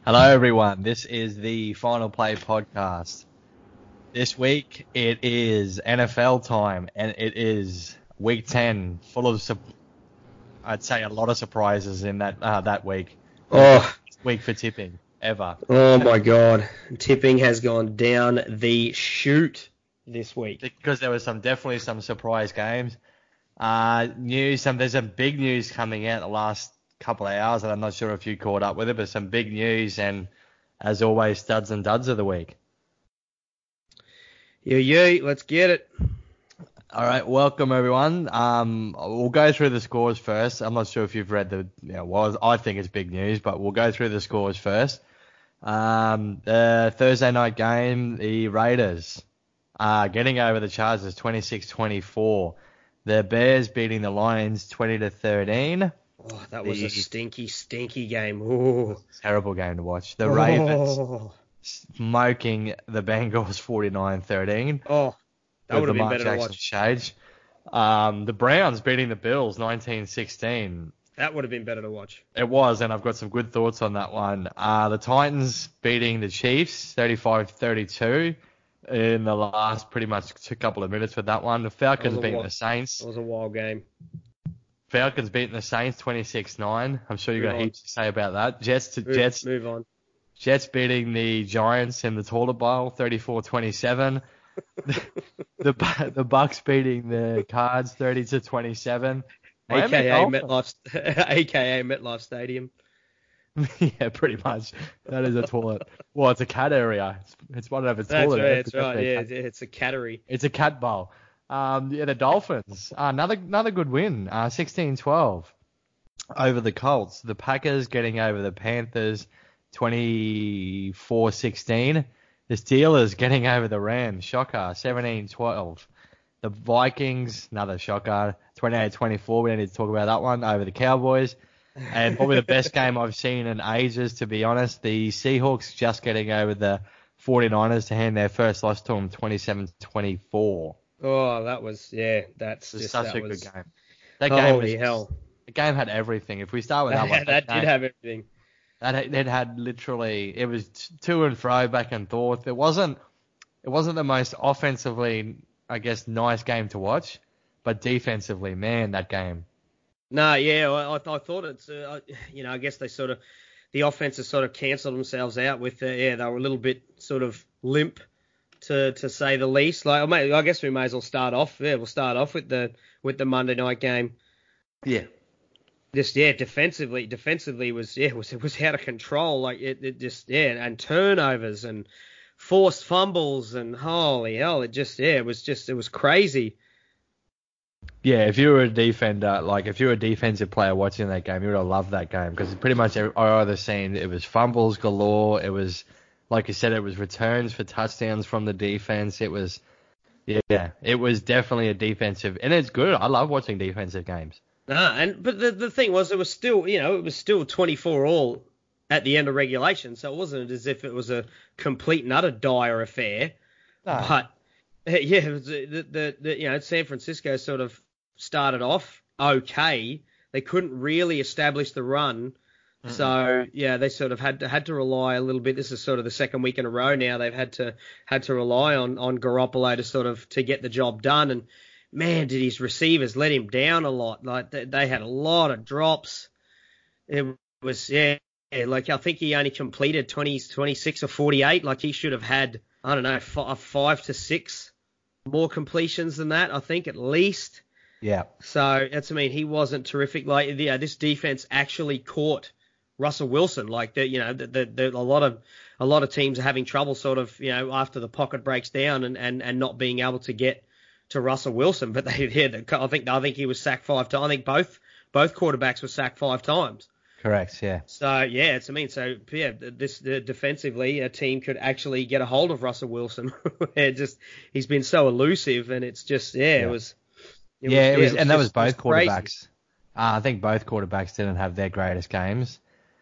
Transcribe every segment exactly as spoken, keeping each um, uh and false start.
Hello, everyone. This is the Final Play podcast. This week, it is N F L time, and it is Week ten, full of, su- I'd say, a lot of surprises in that uh, that week. Oh, week for tipping, ever. Oh, my God. Tipping has gone down the chute this week. Because there was some definitely some surprise games. Uh, news, some there's some big news coming out the last couple of hours, and I'm not sure if you caught up with it, but some big news, and as always, studs and duds of the week. Yeah, yeah, let's get it. All right, welcome everyone. Um, we'll go through the scores first. I'm not sure if you've read the, you know, well, I think it's big news, but we'll go through the scores first. Um, the Thursday night game, the Raiders are getting over the Chargers twenty-six twenty-four. The Bears beating the Lions twenty to thirteen. Oh, that was the, a stinky, stinky game. Ooh. Terrible game to watch. The Ravens oh. smoking the Bengals forty-nine thirteen. Oh, that would have been better Jackson to watch. Shades. Um, the Browns beating the Bills nineteen sixteen. That would have been better to watch. It was, and I've got some good thoughts on that one. Uh, the Titans beating the Chiefs thirty-five thirty-two in the last pretty much two couple of minutes with that one. The Falcons beating wild, the Saints. It was a wild game. Falcons beating the Saints twenty-six nine. I'm sure you've got heaps to say about that. Jets to move, Jets. Move on. Jets beating the Giants in the Toilet Bowl thirty-four twenty-seven. the, the the Bucks beating the Cards thirty to twenty-seven. A K A MetLife, A K A MetLife Stadium. Yeah, pretty much. That is a toilet. Well, it's a cat area. It's, it's one of its that's toilet. Right, that's right. Yeah, cat. It's a cattery. It's a cat bowl. Um, yeah, the Dolphins. Uh, another another good win. Uh, sixteen twelve over the Colts. The Packers getting over the Panthers twenty-four sixteen. The Steelers getting over the Rams. Shocker, seventeen twelve. The Vikings, another shocker, twenty-eight twenty-four. We don't need to talk about that one. Over the Cowboys. And probably the best game I've seen in ages, to be honest. The Seahawks just getting over the forty-niners to hand their first loss to them twenty-seven twenty-four. Oh, that was, yeah, that's just, just such that a was, good game. That game holy was, hell. The game had everything. If we start with that, that one. That, that game, did have everything. That it had literally, it was to and fro, back and forth. It wasn't, it wasn't the most offensively, I guess, nice game to watch, but defensively, man, that game. No, yeah, I, I thought it's, uh, you know, I guess they sort of, the offenses sort of cancelled themselves out with, uh, yeah, they were a little bit sort of limp, to to say the least. Like, I guess we may as well start off. Yeah, we'll start off with the with the Monday night game. Yeah. Just yeah, defensively, defensively was yeah was it was out of control. Like it, it just yeah, and turnovers and forced fumbles and holy hell, it just yeah, it was just it was crazy. Yeah, if you were a defender, like if you were a defensive player watching that game, you would have loved that game because pretty much I either seen it was fumbles galore, it was. Like you said, it was returns for touchdowns from the defense. It was, yeah, it was definitely a defensive, and it's good. I love watching defensive games. Ah, and but the the thing was, it was still, you know, it was still twenty-four all at the end of regulation, so it wasn't as if it was a complete and utter dire affair. No. But yeah, it was the, the the you know San Francisco sort of started off okay. They couldn't really establish the run. So yeah, they sort of had to had to rely a little bit. This is sort of the second week in a row now. They've had to had to rely on on Garoppolo to sort of to get the job done. And man, did his receivers let him down a lot. Like they, they had a lot of drops. It was yeah, yeah, like I think he only completed twenty, twenty-six or forty-eight. Like he should have had I don't know five, five to six more completions than that. I think at least. Yeah. So that's I mean he wasn't terrific. Like yeah, this defense actually caught Russell Wilson, like the, you know, the, the, the, a lot of a lot of teams are having trouble, sort of, you know, after the pocket breaks down and, and, and not being able to get to Russell Wilson. But they, yeah, the, I think I think he was sacked five times. I think both both quarterbacks were sacked five times. Correct. Yeah. So yeah, it's I mean, so yeah, this the, defensively, a team could actually get a hold of Russell Wilson. it just he's been so elusive, and it's just yeah, yeah. it was. It yeah, was, it was, yeah, and that was both quarterbacks. Uh, I think both quarterbacks didn't have their greatest games.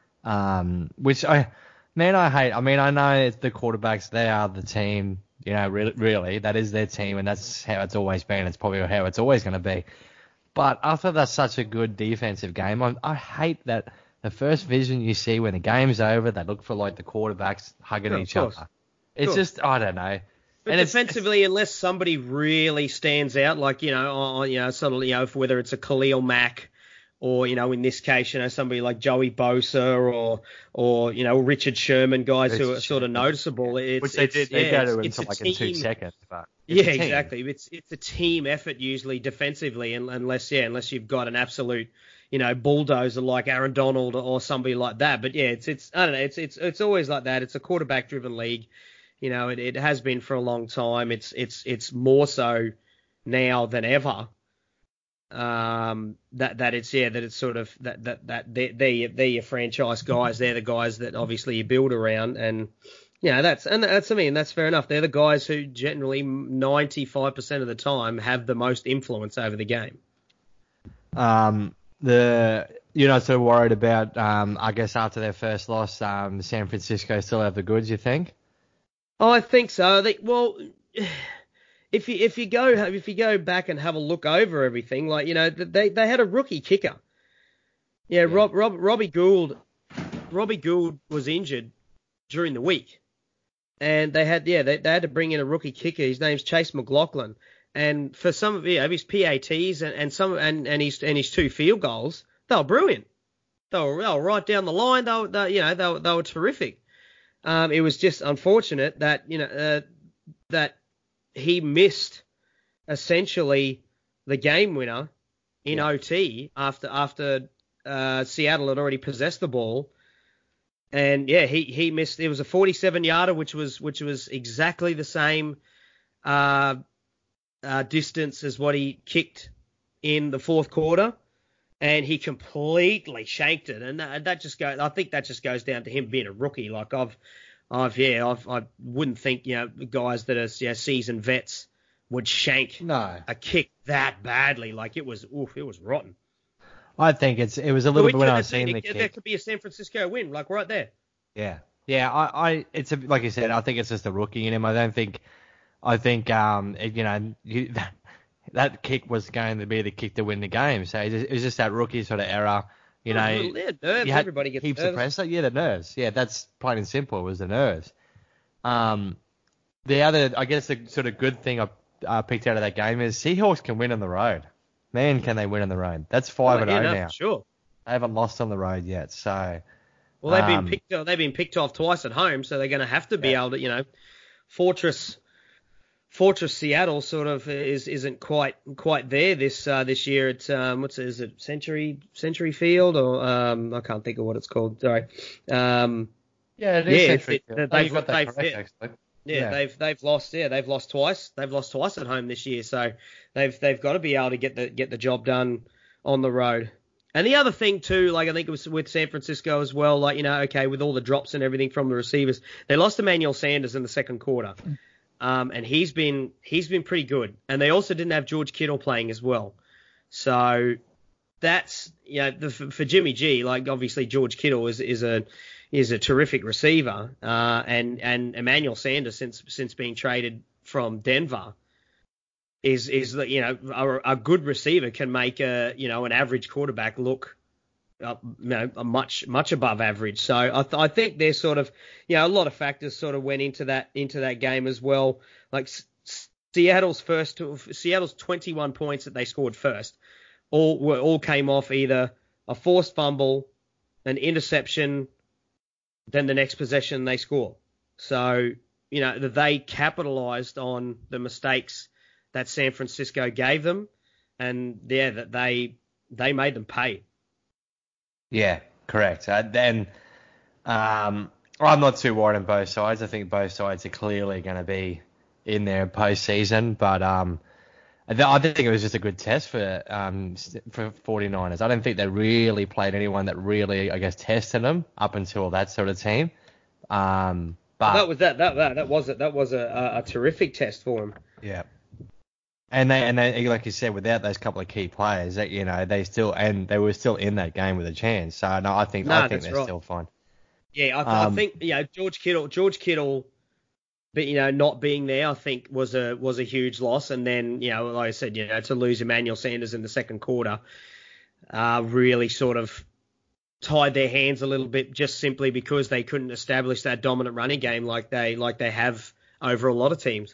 Um, which I, man, I hate. I mean, I know it's the quarterbacks, they are the team, you know, really, really, that is their team, and that's how it's always been. It's probably how it's always going to be. But I thought that's such a good defensive game. I, I hate that the first vision you see when the game's over, they look for like the quarterbacks hugging Yeah, of each course. other. It's Course. just I don't know. But And it's- defensively, unless somebody really stands out, like, you know, on, you know, sort of, you know, whether it's a Khalil Mack or, you know, in this case, you know, somebody like Joey Bosa or, or you know, Richard Sherman, guys who Richard are sort of Sherman. noticeable. It's, Which they it's, did. They yeah, go it's, to it's into a like team. in two seconds. But it's Yeah, a team. exactly. It's it's a team effort usually defensively, un- unless yeah, unless you've got an absolute, you know, bulldozer like Aaron Donald or somebody like that. But yeah, it's it's I don't know. It's it's it's always like that. It's a quarterback driven league. You know, it, it has been for a long time. It's it's it's more so now than ever. Um, that that it's yeah that it's sort of that that that they're they're your, they're your franchise guys. They're the guys that obviously you build around, and you know that's and that's I mean that's fair enough. They're the guys who generally ninety-five percent of the time have the most influence over the game. Um, the you're not so worried about. Um, I guess after their first loss, um, San Francisco still have the goods. You think? Oh, I think so. I think, well, if you if you go if you go back and have a look over everything, like you know, they they had a rookie kicker. Yeah, Yeah. Rob, Rob Robbie Gould, Robbie Gould was injured during the week, and they had yeah they, they had to bring in a rookie kicker. His name's Chase McLaughlin, and for some of yeah, his P A Ts and, and some and and his and his two field goals, they were brilliant. They were, they were right down the line. They were, they, you know they were, they were terrific. Um, it was just unfortunate that you know uh, that he missed essentially the game winner in Yeah. O T after after uh, Seattle had already possessed the ball, and yeah, he, he missed. It was a forty-seven yarder, which was which was exactly the same uh, uh, distance as what he kicked in the fourth quarter. And he completely shanked it, and that, that just goes. I think that just goes down to him being a rookie. Like I've, I've yeah, I've, I wouldn't think you know guys that are you know, seasoned vets would shank No. a kick that badly. Like it was, oof, it was rotten. I think it's it was a little But bit when I could- was seeing it- the it- kick. There could be a San Francisco win, like right there. Yeah, yeah. I, I, it's a, like you said. I think it's just a rookie in him. I don't think, I think, um, it- you know, you, that, that kick was going to be the kick to win the game. So it was it was just that rookie sort of error. You know, Oh, yeah, nerves. you had Everybody gets heaps nerves. of pressure. Yeah, the nerves. Yeah, that's plain and simple. It was the nerves. Um, the other, I guess, the sort of good thing I uh, picked out of that game is Seahawks can win on the road. Man, can they win on the road? That's five and yeah, zero no, now. for sure. They haven't lost on the road yet. So Well, they've Um, been picked. They've been picked off twice at home, so they're going to have to be Yeah. able to, you know, Fortress. Fortress Seattle sort of is isn't quite quite there this uh, this year. It's um what's it, is it Century Century Field or um I can't think of what it's called. Sorry. Um yeah, it Yeah, is it's- Century it- Field. they've- Oh, you got that they've- correct, yeah. actually. yeah, Yeah. they've they've lost yeah they've lost twice. They've lost twice at home this year, so they've they've got to be able to get the get the job done on the road. And the other thing too, like I think it was with San Francisco as well, like you know, okay, with all the drops and everything from the receivers, they lost Emmanuel Sanders in the second quarter. Um, and he's been he's been pretty good. And they also didn't have George Kittle playing as well. So that's you know the, for Jimmy G, like obviously George Kittle is is a is a terrific receiver. Uh, and and Emmanuel Sanders since since being traded from Denver is is you know a, a good receiver can make a you know an average quarterback look uh, you know, a much much above average. So I, th- I think there's sort of you know a lot of factors sort of went into that into that game as well. Like S- Seattle's first Seattle's twenty-one points that they scored first, all were all came off either a forced fumble, an interception, then the next possession they score. So you know that they capitalized on the mistakes that San Francisco gave them, and yeah, that they they made them pay. Yeah, correct. Uh, then um, I'm not too worried on both sides. I think both sides are clearly going to be in there postseason, but um, I, th- I think it was just a good test for um for 49ers. I don't think they really played anyone that really, I guess, tested them up until that sort of team. Um, but that was that that that, that was it. That was a, a, a terrific test for him. yeah. And they and they like you said, without those couple of key players, that you know they still and they were still in that game with a chance. So no, I think No, I think that's they're right. still fine. Yeah, I, th- I Um, think you know George Kittle, George Kittle, but you know not being there, I think was a was a huge loss. And then you know, like I said, you know, to lose Emmanuel Sanders in the second quarter, uh, really sort of tied their hands a little bit just simply because they couldn't establish that dominant running game like they like they have over a lot of teams.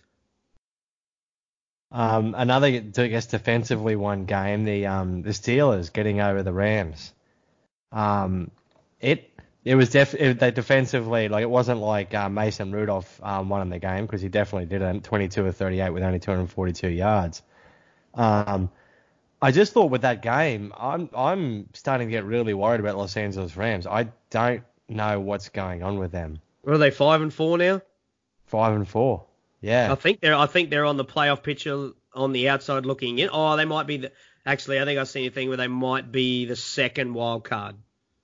Um, another, I guess, defensively won game, the um, the Steelers getting over the Rams. Um, it it was def it, they defensively, like, it wasn't like uh, Mason Rudolph um, won in the game, because he definitely didn't. twenty-two of thirty-eight with only two hundred forty-two yards. Um, I just thought with that game, I'm I'm starting to get really worried about Los Angeles Rams. I don't know what's going on with them. Are they five and four now? Five and four. Yeah. I think they're I think they're on the playoff picture on the outside looking in. Oh, they might be the actually I think I've seen a thing where they might be the second wild card.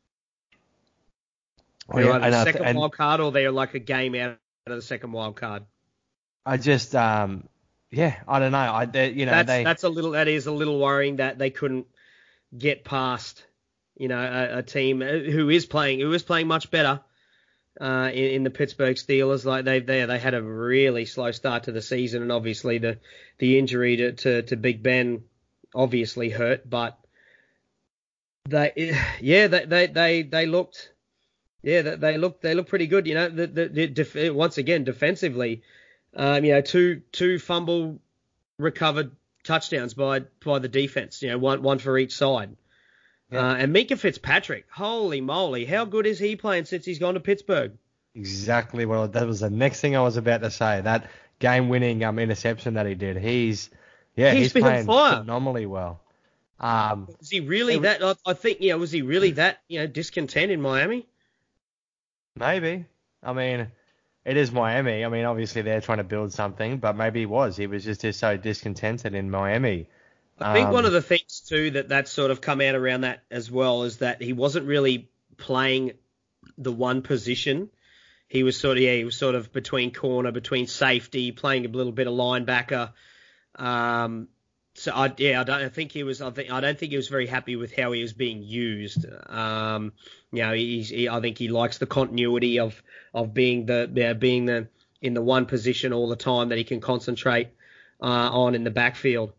They're Yeah, either and the I th- second and- wild card or they're like a game out of the second wild card. I just um yeah, I don't know. I they, you know That's they that's a little that is a little worrying that they couldn't get past, you know, a, a team who is playing who is playing much better uh, in, in the Pittsburgh Steelers. Like they they they had a really slow start to the season, and obviously the the injury to to, to Big Ben obviously hurt, but they yeah they they they, they looked yeah they, they looked they looked pretty good. You know, the, the, the def, once again defensively. Um, you know, two two fumble recovered touchdowns by by the defense. You know, one one for each side. Yeah. Uh, and Minkah Fitzpatrick, holy moly, how good is he playing since he's gone to Pittsburgh? Exactly. Well, that was the next thing I was about to say. That game-winning um, interception that he did. He's yeah, he's, he's been playing on fire. phenomenally well. Um, was he really it, that? I, I think yeah, was he really that you know discontent in Miami? Maybe. I mean. It is Miami. I mean, obviously they're trying to build something, but maybe he was. He was just, just so discontented in Miami. I think um, one of the things too that that's sort of come out around that as well is that he wasn't really playing the one position. He was sort of yeah, he was sort of between corner, between safety, playing a little bit of linebacker. Um, so I yeah, I don't I think he was. I think I don't think he was very happy with how he was being used. Um, you know, he's, he, I think he likes the continuity of. of being the yeah, being the in the one position all the time that he can concentrate uh, on in the backfield.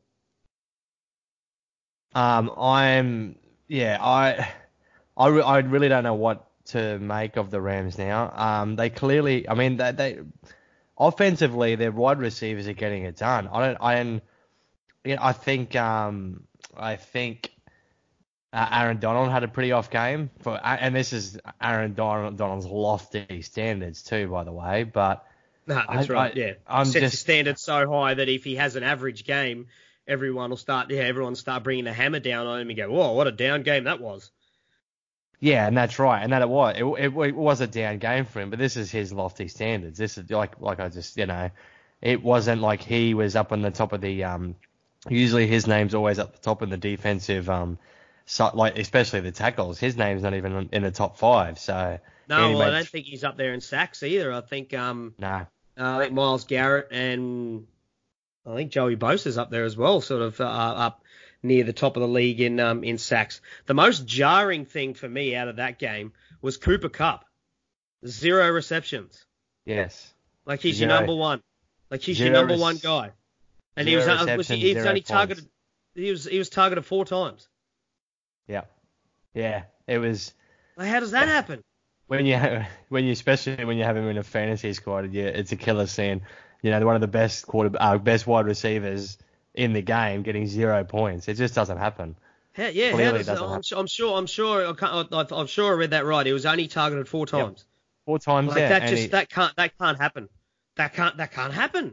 Um, I'm yeah, I I, re- I really don't know what to make of the Rams now. Um, they clearly, I mean, they, they offensively, their wide receivers are getting it done. I don't, I, you know, I think, um, I think. Uh, Aaron Donald had a pretty off game for, and this is Aaron Don- Donald's lofty standards too, by the way. But no, that's I, right. I, yeah, I'm sets just the standards so high that if he has an average game, everyone will start. Yeah, everyone will start bringing the hammer down on him and go, "Whoa, what a down game that was." Yeah, and that's right, and that it was. It, it, it was a down game for him, but this is his lofty standards. This is like, like I just, you know, it wasn't like he was up on the top of the. Um, usually his name's always at the top of the defensive. Um, So, like, especially the tackles, his name's not even in the top five. So no, well, I don't think he's up there in sacks either. I think um, no, uh, I think Myles Garrett and I think Joey Bosa's up there as well, sort of uh, up near the top of the league in um, in sacks. The most jarring thing for me out of that game was Cooper Kupp, zero receptions. Yes, like he's zero. your number one, like he's zero your number res- one guy, and he was, uh, was he, he was only targeted. He was he was targeted four times. Yeah, yeah, it was. Like, how does that happen? When you have, when you especially when you have him in a fantasy squad, yeah, it's a killer scene. You know, one of the best quarter, uh, best wide receivers in the game getting zero points. It just doesn't happen. How, yeah, Clearly how does, doesn't I'm, happen. sure, I'm sure. I'm sure. I can't, I, I'm sure I read that right. He was only targeted four times. Yep. Four times, like, yeah. That and just he, that can't that can't happen. That can't that can't happen.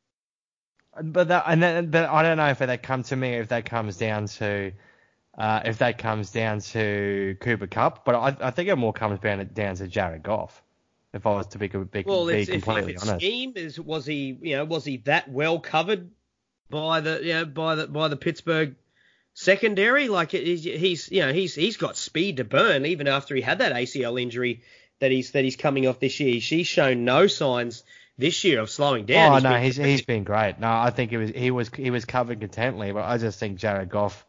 But that and then, but I don't know if that comes to me if that comes down to. Uh, if that comes down to Cooper Kupp, but I, I think it more comes down, down to Jared Goff. If I was to be, be, well, be it's, completely if, if honest. Scheme is was he you know was he that well covered by the you know by the by the Pittsburgh secondary? Like he's, he's you know he's he's got speed to burn even after he had that A C L injury that he's that he's coming off this year. She's shown no signs this year of slowing down. Oh he's no, been he's he's been great. No, I think he was he was he was covered contently, but I just think Jared Goff.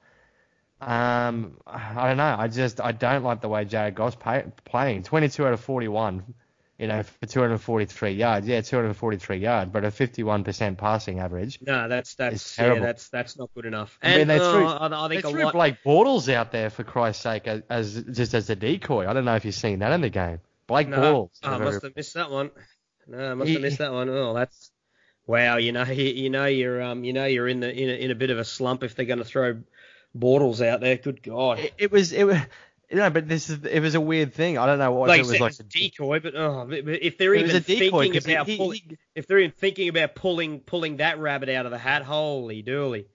Um, I don't know. I just I don't like the way Jared Goff's pay, playing. twenty-two out of forty-one you know, for two hundred forty-three yards. Yeah, two hundred forty-three yards, but a fifty-one percent passing average. No, that's that's terrible. yeah, that's that's not good enough. I mean, And they threw, uh, I, I think they a threw lot. Blake Bortles out there for Christ's sake as, as just as a decoy. I don't know if you've seen that in the game. Blake No, Bortles. oh, I must have missed that one. No, I must have He- missed that one. Oh, that's wow. You know, you, you know, you're um, you know, you're in the in a, in a bit of a slump if they're going to throw Bortles out there. Good God. It, it was it was. You know, but this is it was a weird thing. I don't know what Like it you was said, like. it was a decoy, but, oh, but but if they're It was even a decoy, thinking 'cause he- about he- pulling, he- if they're even thinking about pulling pulling that rabbit out of the hat, holy dooly.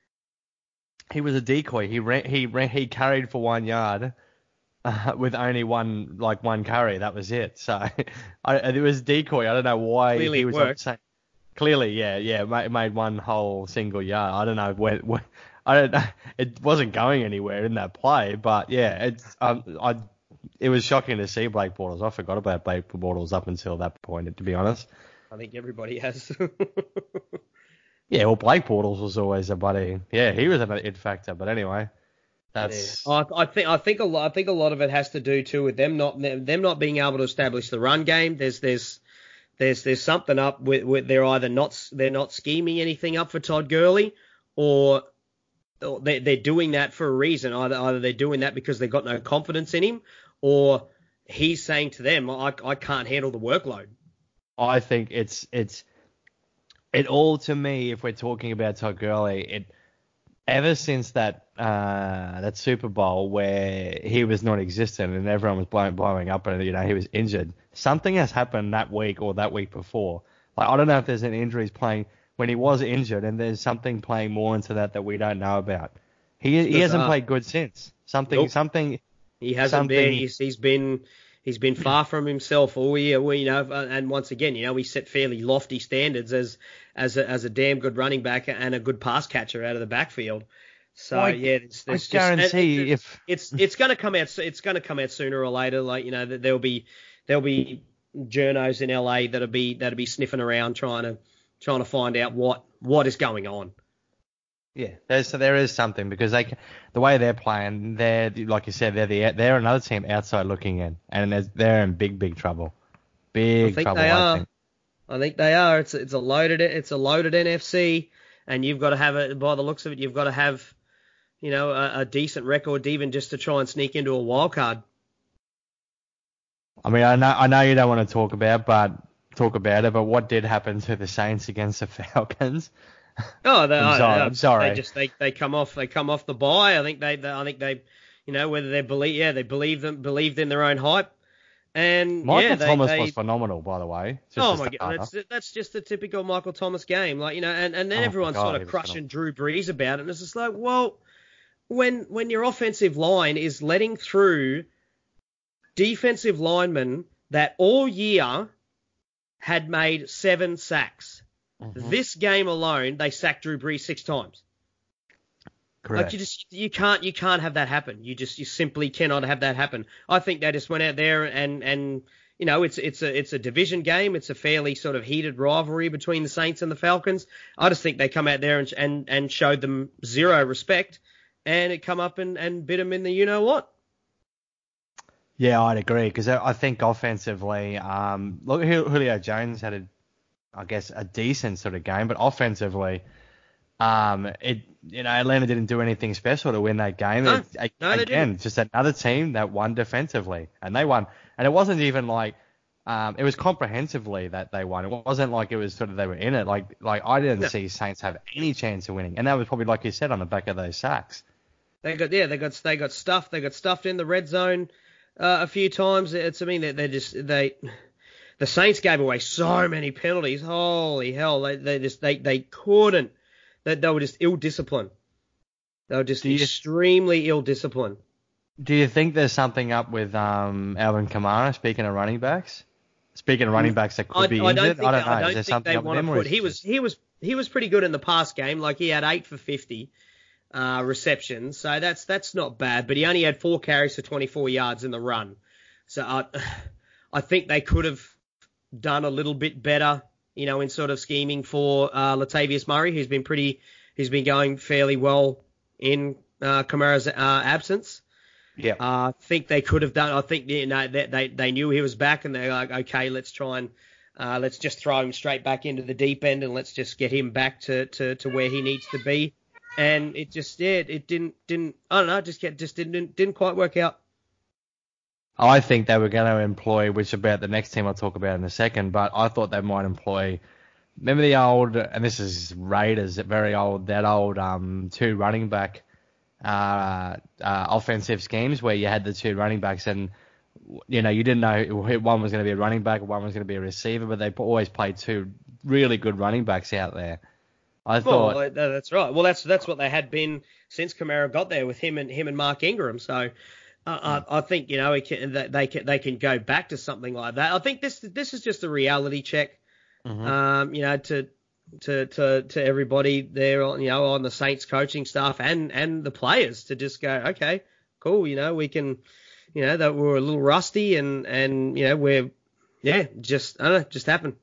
He was a decoy. He ran, he ran, he carried for one yard uh, with only one like one carry. That was it. So I, it was decoy. I don't know why Clearly he it was worked. saying. Clearly, yeah, yeah, made, made one whole single yard. I don't know where, where I don't know. It wasn't going anywhere in that play, but yeah, it's um, I. It was shocking to see Blake Bortles. I forgot about Blake Bortles up until that point, to be honest. I think everybody has. Yeah, well, Blake Bortles was always a buddy. Yeah, he was an it factor. But anyway, that's I, I think I think a lot I think a lot of it has to do too with them not them not being able to establish the run game. There's there's there's there's something up with, with they're either not they're not scheming anything up for Todd Gurley, or or they they're doing that for a reason. Either either they're doing that because they've got no confidence in him, or he's saying to them, I I can't handle the workload. I think it's it's it all to me. If we're talking about Todd Gurley, it ever since that uh, that Super Bowl where he was non-existent and everyone was blowing blowing up and you know he was injured, something has happened that week or that week before. Like I don't know if there's an injuries playing when he was injured, and there's something playing more into that that we don't know about. He he hasn't uh, played good since. Something Nope. something. He hasn't Something- been. He's, he's been. He's been far from himself all year. Well, you know, and once again, you know, he set fairly lofty standards as as a, as a damn good running back and a good pass catcher out of the backfield. So I- yeah, it's, I it's just, guarantee and- if it's it's going to come out. It's going to come out sooner or later. Like you know, that there'll be there'll be journos in L A that'll be that'll be sniffing around trying to trying to find out what what is going on. Yeah, there's, so there is something because they, the way they're playing, they're like you said, they're the they're another team outside looking in, and there's- they're in big big trouble, big I think trouble. they I are. think. I think they are. It's it's a loaded it's a loaded N F C, and you've got to have it. By the looks of it, you've got to have, you know, a, a decent record even just to try and sneak into a wild card. I mean, I know I know you don't want to talk about, but talk about it. But what did happen to the Saints against the Falcons? Oh, they, I'm sorry, they, I'm sorry. They just they, they come off they come off the bye. I think they, they I think they, you know, whether they believe yeah they believe them believed in their own hype, and Michael yeah, they, Thomas they, was phenomenal, by the way. Just Oh a my god, starter. that's that's just a typical Michael Thomas game, like you know, and, and then Oh my everyone's God, sort he of was crushing Drew Brees about it, and it's just like, well, when when your offensive line is letting through defensive linemen that all year had made seven sacks, Mhm. this game alone they sacked Drew Brees six times. Correct. Like you just you can't you can't have that happen. You just you simply cannot have that happen. I think they just went out there and and you know it's it's a it's a division game. It's a fairly sort of heated rivalry between the Saints and the Falcons. I just think they come out there and and, and showed them zero respect, and it come up and, and bit them in the you know what. Yeah, I'd agree because I think offensively, um, look, Julio Jones had a, I guess, a decent sort of game, but offensively, um, it you know Atlanta didn't do anything special to win that game. No, it, no, they again, didn't. just another team that won defensively, and they won, and it wasn't even like. Um, it was comprehensively that they won. It wasn't like it was sort of they were in it. Like like I didn't No. see Saints have any chance of winning, and that was probably like you said on the back of those sacks. They got yeah they got they got stuffed. They got stuffed in the red zone uh, a few times. It's I mean they they just they. The Saints gave away so many penalties. Holy hell! They they just they they couldn't. They, they were just ill-disciplined. They were just Do you- extremely ill-disciplined. Do you think there's something up with um, Alvin Kamara? Speaking of running backs, speaking of running backs that could I, be I injured, don't think I don't they, know. I Is don't there think something they up with want him? to or put. is He it was just- he was he was pretty good in the past game. Like he had eight for fifty uh, receptions, so that's that's not bad. But he only had four carries for twenty-four yards in the run. So I I think they could have done a little bit better, you know, in sort of scheming for uh, Latavius Murray, who's been pretty, who's been going fairly well in uh, Kamara's uh, absence. Yeah. I uh, think they could have done. I think you know they they, they knew he was back, and they're like, okay, let's try and uh, let's just throw him straight back into the deep end, and let's just get him back to, to, to where he needs to be. And it just yeah, it didn't didn't I don't know, just get just didn't didn't quite work out. I think they were going to employ, which about the next team I'll talk about in a second, but I thought they might employ. Remember the old, and this is Raiders, very old, that old um two running back. Uh, uh, offensive schemes where you had the two running backs and, you know, you didn't know one was going to be a running back, one was going to be a receiver, but they always played two really good running backs out there. I thought well, that's right. Well, that's that's what they had been since Kamara got there with him and him and Mark Ingram. So uh, mm. I, I think you know it can, they can they can go back to something like that. I think this this is just a reality check. Mm-hmm. Um, you know, to to to to everybody there, you know, on the Saints coaching staff and and the players to just go, okay, cool, you know, we can, you know, that we're a little rusty and and you know we're yeah, just I don't know, just happened.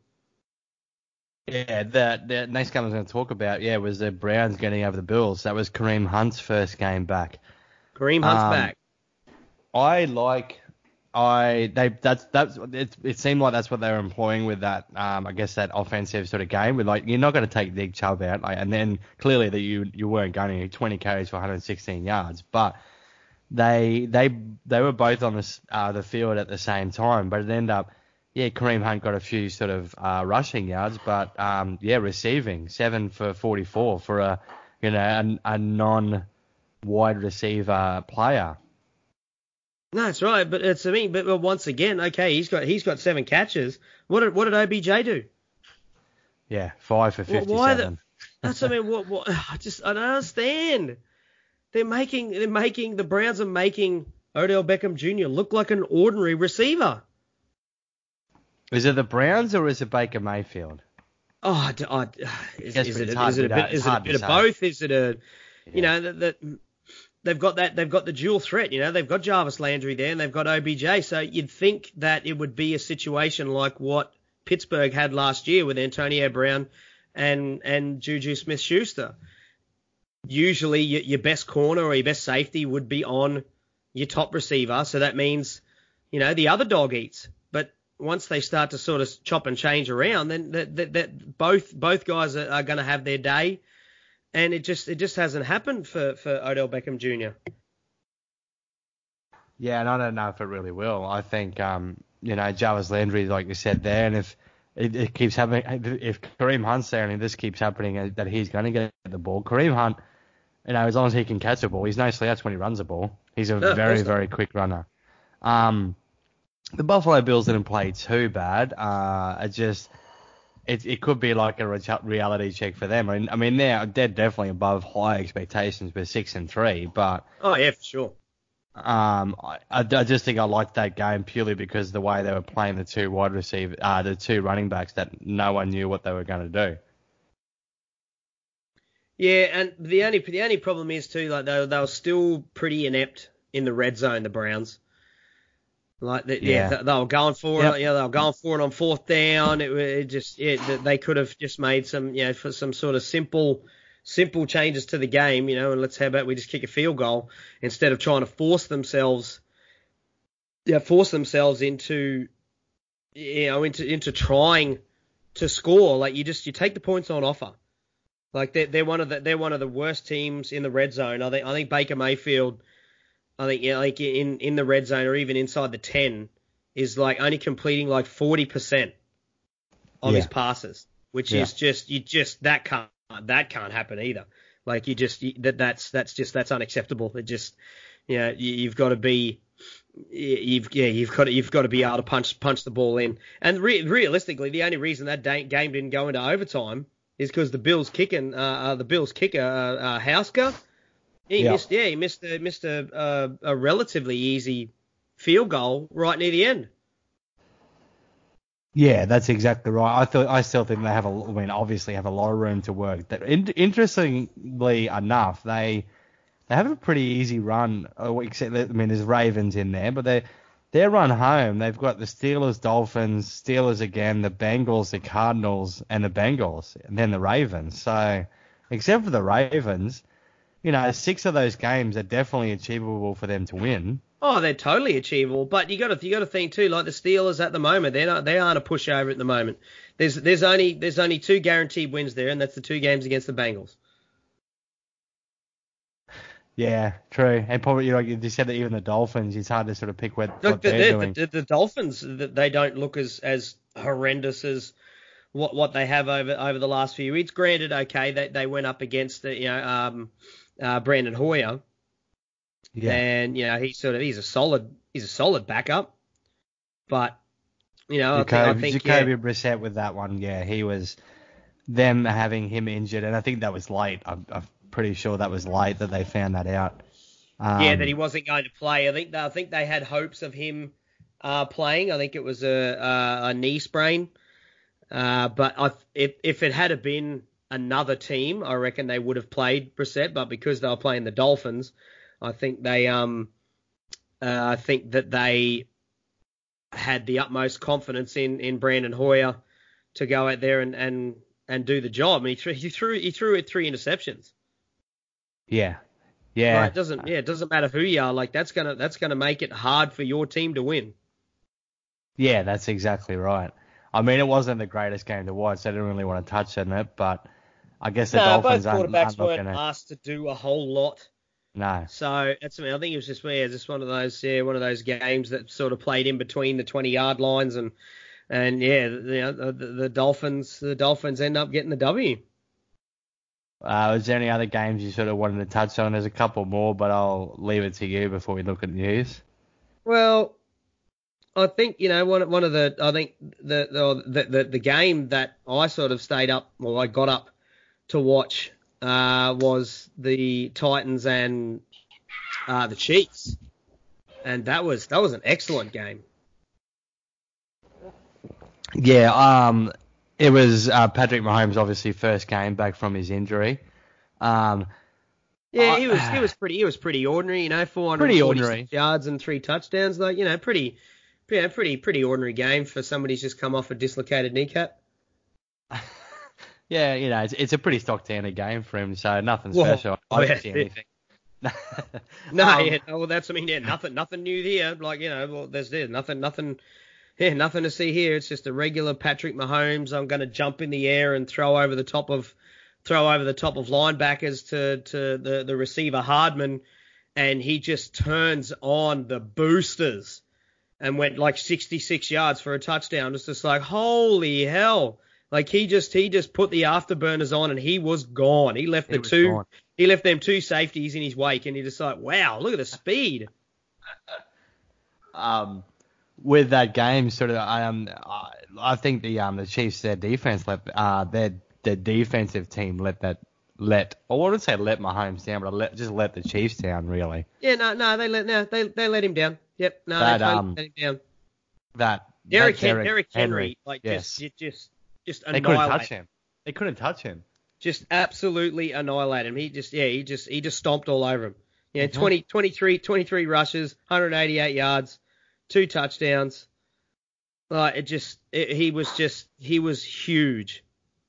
Yeah, the, the next game I was going to talk about, yeah, was the Browns getting over the Bills. That was Kareem Hunt's first game back. Kareem Hunt's um, back. I like. I they that's that's it. It seemed like that's what they were employing with that. Um, I guess that offensive sort of game with like you're not going to take Nick Chubb out, like, and then clearly that you you weren't going to twenty carries for one hundred sixteen yards, but they they they were both on the uh, the field at the same time, but it ended up yeah Kareem Hunt got a few sort of uh, rushing yards, but um yeah receiving seven for forty-four for a you know a, a non wide receiver player. No, that's right, but it's I mean, but once again, okay, he's got he's got seven catches. What did what did O B J do? Yeah, five for fifty-seven. Why the, that's I mean, what what? I just I don't understand. They're making they're making the Browns are making Odell Beckham Junior look like an ordinary receiver. Is it the Browns or is it Baker Mayfield? Oh, I, I, is, is it is it a bit is it a bit of both? Is it a yeah. you know that that. They've got that. They've got the dual threat. You know, they've got Jarvis Landry there, and they've got O B J. So you'd think that it would be a situation like what Pittsburgh had last year with Antonio Brown and and Juju Smith-Schuster. Usually, your, your best corner or your best safety would be on your top receiver. So that means, you know, the other dog eats. But once they start to sort of chop and change around, then that that, that both both guys are, are going to have their day. And it just it just hasn't happened for, for Odell Beckham Junior Yeah, and I don't know if it really will. I think, um, you know, Jarvis Landry, like you said there, and if it, it keeps happening, if Kareem Hunt's there and this keeps happening, that he's going to get the ball. Kareem Hunt, you know, as long as he can catch the ball, he's no slouch when he runs the ball. He's a no, very, very quick runner. Um, the Buffalo Bills didn't play too bad. Uh, it just... It it could be like a reality check for them. I mean, I mean they're they're definitely above high expectations with six and three, but oh yeah, for sure. Um, I, I just think I liked that game purely because of the way they were playing the two wide receiver, uh, the two running backs that no one knew what they were going to do. Yeah, and the only the only problem is too, like they they were still pretty inept in the red zone, the Browns. Like the, yeah, yeah they were going for yep. it. Yeah, they were going for it on fourth down. It, it just it, they could have just made some you know for some sort of simple simple changes to the game, you know, and let's how about we just kick a field goal instead of trying to force themselves, yeah, force themselves into you know into into trying to score. Like you just you take the points on offer. Like they're they're one of the they're one of the worst teams in the red zone. I think I think Baker Mayfield. I think, yeah, like in, in the red zone or even inside the ten is like only completing like forty percent of yeah. his passes, which yeah. is just, you just, that can't, that can't happen either. Like you just, you, that that's, that's just, that's unacceptable. It just, you know, you, you've got to be, you've, yeah, you've got to, you've got to be able to punch, punch the ball in. And re- realistically, the only reason that game didn't go into overtime is because the Bills kicking, uh, uh, the Bills kicker, uh, uh, Hausker, He yeah. missed, yeah, he missed a missed a, a a relatively easy field goal right near the end. Yeah, that's exactly right. I thought I still think they have a, I mean, obviously have a lot of room to work. That in, interestingly enough, they they have a pretty easy run. Except I mean, there's Ravens in there, but they their run home, they've got the Steelers, Dolphins, Steelers again, the Bengals, the Cardinals, and the Bengals, and then the Ravens. So, except for the Ravens. you know, six of those games are definitely achievable for them to win. Oh, they're totally achievable, but you got to you got to think too. Like the Steelers at the moment, they're not they aren't a pushover at the moment. There's there's only there's only two guaranteed wins there, and that's the two games against the Bengals. Yeah, true. And probably, you know, you said that even the Dolphins, it's hard to sort of pick what, Look, what the, they're the, doing. The, the Dolphins, they don't look as, as horrendous as what what they have over over the last few weeks. Granted, okay, they they went up against the, you know um uh, Brandon Hoyer. Yeah. And you know he's sort of he's a solid he's a solid backup, but you know Jacoby, I think, I think Jacoby yeah. Brissett with that one, yeah, he was them having him injured, and I think that was late. I'm, I'm pretty sure that was late that they found that out. Um, yeah, that he wasn't going to play. I think I think they had hopes of him uh, playing. I think it was a a, a knee sprain, uh, but I, if if it had been another team, I reckon they would have played Brissett. But because they were playing the Dolphins, I think they um uh, I think that they had the utmost confidence in, in Brandon Hoyer to go out there and, and, and do the job. I mean, he threw he threw he threw it three interceptions. Yeah, yeah. Right, it doesn't yeah it doesn't matter who you are. Like that's gonna that's gonna make it hard for your team to win. Yeah, that's exactly right. I mean, it wasn't the greatest game to watch. I didn't really want to touch on it, but I guess the no, Dolphins both aren't, quarterbacks aren't weren't gonna... asked to do a whole lot. No. So that's I mean I think it was just yeah, just one of those yeah one of those games that sort of played in between the twenty yard lines and and yeah you know, the, the Dolphins the Dolphins end up getting the W. Uh, was there any other games you sort of wanted to touch on? There's a couple more, but I'll leave it to you before we look at news. Well, I think you know one one of the I think the the the, the game that I sort of stayed up or I got up to watch. Uh, was the Titans and uh, the Chiefs, and that was that was an excellent game. Yeah, um, it was uh, Patrick Mahomes' obviously first game back from his injury. Um, yeah, he was he was pretty he was pretty ordinary, you know, four hundred forty-six yards and three touchdowns, like you know, pretty, you know, pretty pretty ordinary game for somebody who's just come off a dislocated kneecap. Yeah, you know, it's, it's a pretty stock standard game for him, so nothing special. Well, I don't yeah, see anything. no, um, yeah, well, that's I mean, yeah, nothing, nothing new here. Like you know, well, there's there's nothing, nothing, yeah, nothing to see here. It's just a regular Patrick Mahomes. I'm going to jump in the air and throw over the top of, throw over the top of linebackers to to the the receiver Hardman, and he just turns on the boosters and went like sixty-six yards for a touchdown. It's just like holy hell. Like he just he just put the afterburners on and he was gone. He left the he two gone. he left them two safeties in his wake and he just like, wow, look at the speed. um, with that game, sort of, um, I, I think the um the Chiefs their defense let uh their their defensive team let that let I wouldn't say let Mahomes down, but let, just let the Chiefs down really. Yeah, no, no, they let no they they let him down. Yep, no, that, they totally um, let him down. That Derrick, that Derrick, Derrick Henry, Henry, like yes. just just. Just they couldn't touch him. They couldn't touch him. Just absolutely annihilate him. He just, yeah, he just, he just stomped all over him. Yeah, mm-hmm. twenty, twenty-three, twenty-three rushes, one hundred eighty-eight yards, two touchdowns. Like it just, it, he was just, he was huge.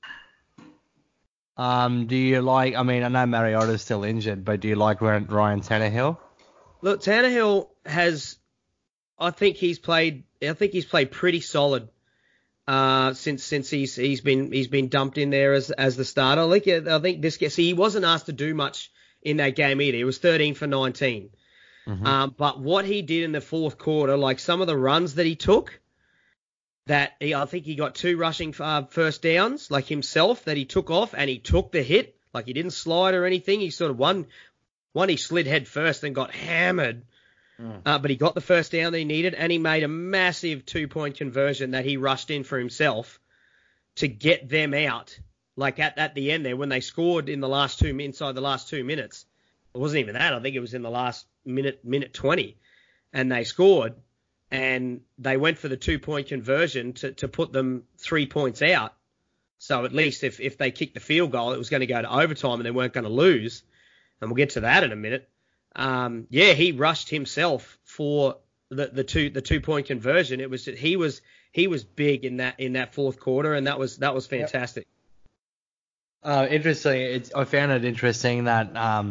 Um, do you like? I mean, I know Mariota's still injured, but do you like Ryan Tannehill? Look, Tannehill has, I think he's played, I think he's played pretty solid. Uh, since since he's he's been he's been dumped in there as as the starter. Like I think this guy, see, he wasn't asked to do much in that game either. He was thirteen for nineteen. Mm-hmm. Um, but what he did in the fourth quarter, like some of the runs that he took, that he, I think he got two rushing uh, first downs, like himself, that he took off and he took the hit, like he didn't slide or anything. He sort of one one he slid head first and got hammered. Mm. Uh, but he got the first down that he needed, and he made a massive two-point conversion that he rushed in for himself to get them out. Like at, at the end there, when they scored in the last two inside the last two minutes, it wasn't even that. I think it was in the last minute, minute twenty, and they scored, and they went for the two-point conversion to, to put them three points out. So at least if, if they kicked the field goal, it was going to go to overtime and they weren't going to lose. And we'll get to that in a minute. Um, yeah, he rushed himself for the, the two the two point conversion. It was he was he was big in that in that fourth quarter, and that was that was fantastic. Yep. Uh, interesting. It's, I found it interesting that um,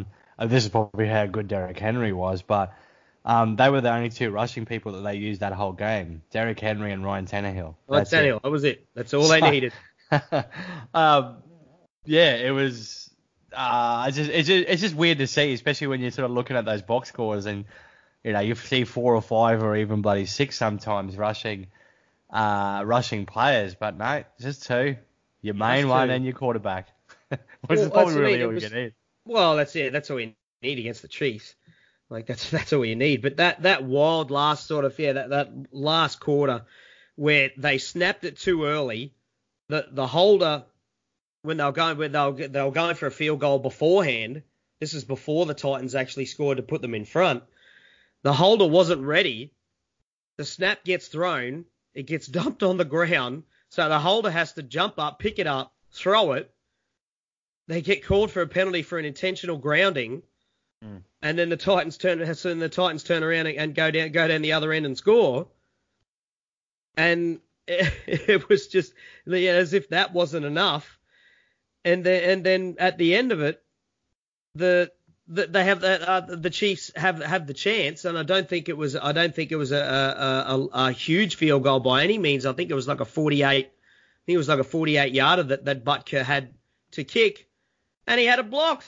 uh, this is probably how good Derrick Henry was, but um, they were the only two rushing people that they used that whole game. Derrick Henry and Ryan Tannehill. Ryan Tannehill, that was it. That's all so, they needed. um, yeah, it was. Uh, it's just, it's just it's just weird to see, especially when you're sort of looking at those box scores and you know you see four or five or even bloody six sometimes rushing, uh, rushing players, but no, just two. Your main one and your quarterback, which well, is probably really all you need. Well, that's it. That's all you need against the Chiefs. Like that's that's all you need. But that, that wild last sort of yeah that, that last quarter where they snapped it too early, the the holder when they were going when they were, they were going for a field goal beforehand. This is before the Titans actually scored to put them in front. The holder wasn't ready. The snap gets thrown. It gets dumped on the ground. So the holder has to jump up, pick it up, throw it. They get called for a penalty for an intentional grounding, mm. and then the Titans turn. So the Titans turn around and go down, go down the other end and score. And it, it was just yeah, as if that wasn't enough. And then and then at the end of it, the, the they have that uh, the Chiefs have have the chance, and I don't think it was I don't think it was a a, a a huge field goal by any means. I think it was like a forty-eight. I think it was like a forty-eight yarder that that Butker had to kick. And he had it blocked.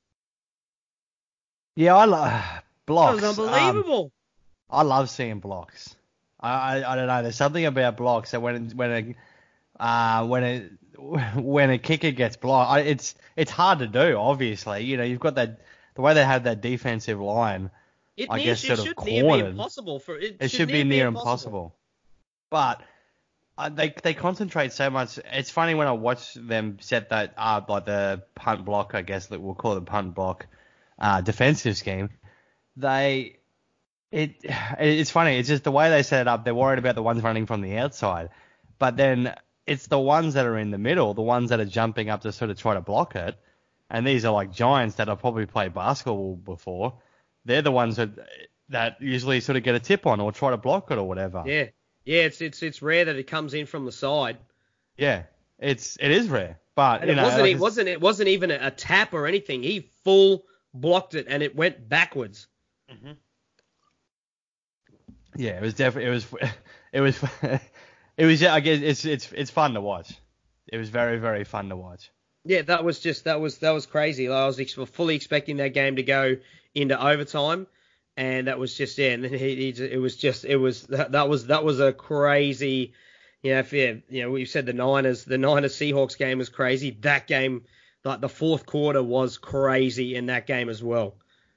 Yeah, I love blocks. That was unbelievable. Um, I love seeing blocks. I, I I don't know. There's something about blocks that when when a uh, when it when a kicker gets blocked, I, it's it's hard to do. Obviously, you know you've got that the way they have that defensive line. It I needs, guess it sort should of near cornered. be impossible for it. It should, should be near near impossible. impossible. But Uh, they they concentrate so much. It's funny when I watch them set that uh, like the punt block, I guess that we'll call it the punt block uh, defensive scheme. They it it's funny. It's just the way they set it up. They're worried about the ones running from the outside, but then it's the ones that are in the middle, the ones that are jumping up to sort of try to block it. And these are like giants that have probably played basketball before. They're the ones that that usually sort of get a tip on or try to block it or whatever. Yeah. Yeah, it's it's it's rare that it comes in from the side. Yeah, it's it is rare, but and you it know, wasn't like it wasn't it wasn't even a, a tap or anything. He full blocked it and it went backwards. Mm-hmm. Yeah, it was definitely it was it was it was yeah. I guess it's it's it's fun to watch. It was very very fun to watch. Yeah, that was just that was that was crazy. I was ex- fully expecting that game to go into overtime. And that was just yeah, and then he, he it was just it was that, that was that was a crazy, you know, if yeah, you know, we said the Niners the Niners Seahawks game was crazy. That game, like the fourth quarter, was crazy in that game as well.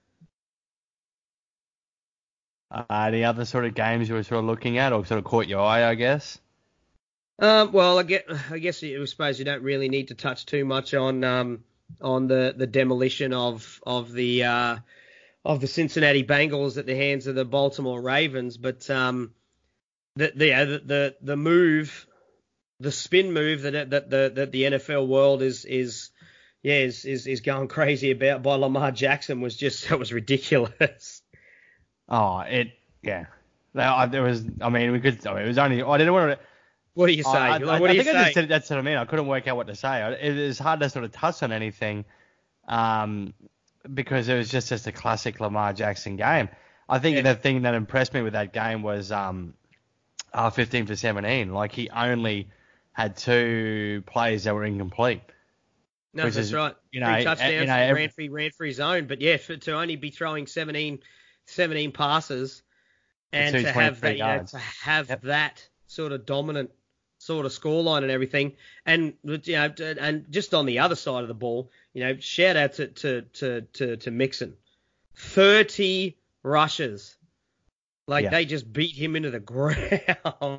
Uh, any other sort of games you were sort of looking at, or sort of caught your eye, I guess? Um, well, I get I guess I suppose you don't really need to touch too much on um on the, the demolition of of the. Uh, of the Cincinnati Bengals at the hands of the Baltimore Ravens, but um, the the the the move, the spin move that that the that the N F L world is is yeah is is, is going crazy about by Lamar Jackson was just that was ridiculous. Oh, it yeah. There, there was I mean we could I mean, it was only I didn't want to. What do you say? I, I, like, what I do think you I say? just said that's what I mean. I couldn't work out what to say. It is hard to sort of touch on anything. Um. Because it was just, just a classic Lamar Jackson game. I think yeah. the thing that impressed me with that game was um, uh, fifteen for seventeen. Like, he only had two plays that were incomplete. No, that's is, right. You know, Three touchdowns, you know, every, ran, for, ran for his own. But, yeah, for, to only be throwing seventeen, seventeen passes and to have, that, you know, to have yep. that sort of dominant sort of scoreline and everything. And, you know, and just on the other side of the ball, you know, shout out to, to, to, to, to Mixon. thirty rushes. Like, yeah. they just beat him into the ground.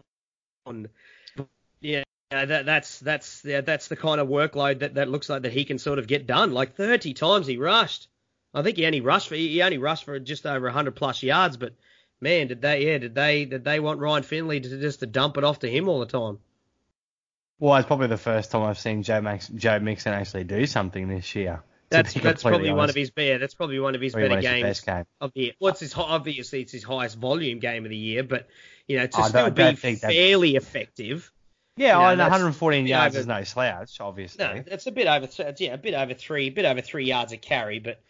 Yeah, that, that's that's yeah, that's the kind of workload that, that looks like that he can sort of get done. Like, thirty times he rushed. I think he only rushed for he only rushed for just over one hundred plus yards, but man, did they yeah, did they did they want Ryan Finley to just to dump it off to him all the time? Well, it's probably the first time I've seen Joe, Max, Joe Mixon actually do something this year. That's that's probably honest. one of his yeah, that's probably one of his probably better games game. of the year. Well, it's his, obviously it's his highest volume game of the year, but you know to oh, still be fairly that... effective. Yeah, you know, one hundred fourteen yards over, is no slouch, obviously. No, it's a bit over yeah, a bit over three, bit over three yards a carry, but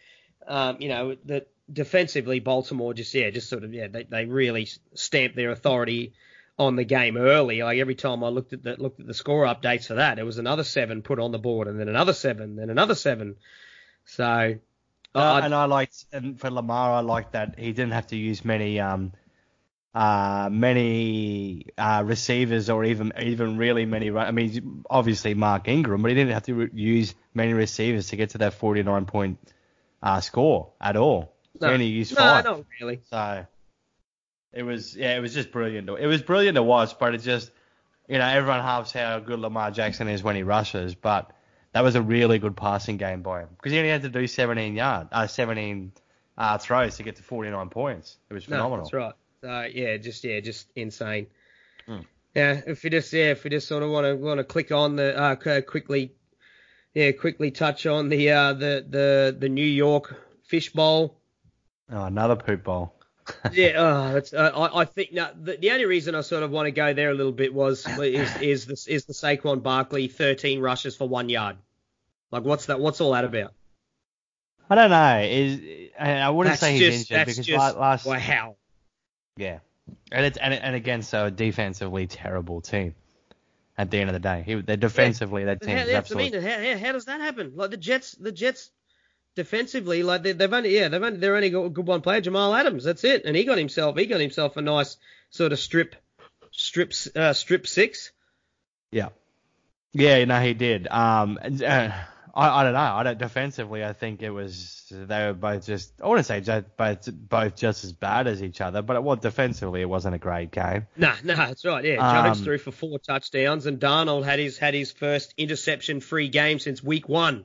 um, you know, that defensively Baltimore just, yeah, just sort of, yeah, they, they really stamped their authority on the game early. Like every time I looked at the looked at the score updates for that, there was another seven put on the board, and then another seven, then another seven. So, uh, I, and I liked, and for Lamar, I liked that he didn't have to use many um uh many uh receivers or even even really many. I mean, obviously Mark Ingram, but he didn't have to re- use many receivers to get to that forty-nine point uh score at all. No, he only used no, five. not really. So. It was, yeah, it was just brilliant. It was brilliant to watch, but it just, you know, everyone halves how good Lamar Jackson is when he rushes, but that was a really good passing game by him because he only had to do seventeen yard, uh, seventeen uh, throws to get to forty-nine points. It was phenomenal. No, that's right. So yeah, just yeah, just insane. Mm. Yeah, if we just yeah, if we just sort of want to want to click on the uh, quickly, yeah, quickly touch on the uh, the the the New York Fish Bowl. Oh, another poop bowl. yeah, oh, that's, uh, I, I think now the, the only reason I sort of want to go there a little bit was is is the is the Saquon Barkley thirteen rushes for one yard. Like what's that? What's all that about? I don't know. Is I wouldn't that's say just, he's injured because just, last wow. Yeah, and it's and and again, so a defensively terrible team. At the end of the day, he, they're defensively yeah. that team is absolutely. I mean, how, how, how does that happen? Like the Jets, the Jets. Defensively, like they, they've only yeah they've only they're only got a good one player, Jamal Adams. That's it, and he got himself he got himself a nice sort of strip strip uh, strip six. Yeah, yeah, no, he did. Um, uh, I I don't know. I don't defensively. I think it was they were both just I wouldn't say just, both both just as bad as each other, but it was defensively it wasn't a great game. No, nah, no, nah, that's right. Yeah, Jones um, threw for four touchdowns, and Darnold had his had his first interception free game since week one.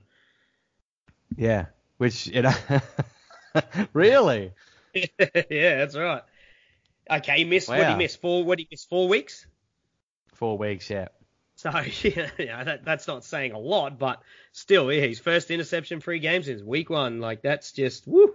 Yeah. Which, you know, really? yeah, that's right. Okay, he missed, wow. what did he miss? Four, what did he miss? Four weeks? Four weeks, yeah. So, yeah, yeah that, that's not saying a lot, but still, yeah, his first interception-free game since week one. Like, that's just, woo.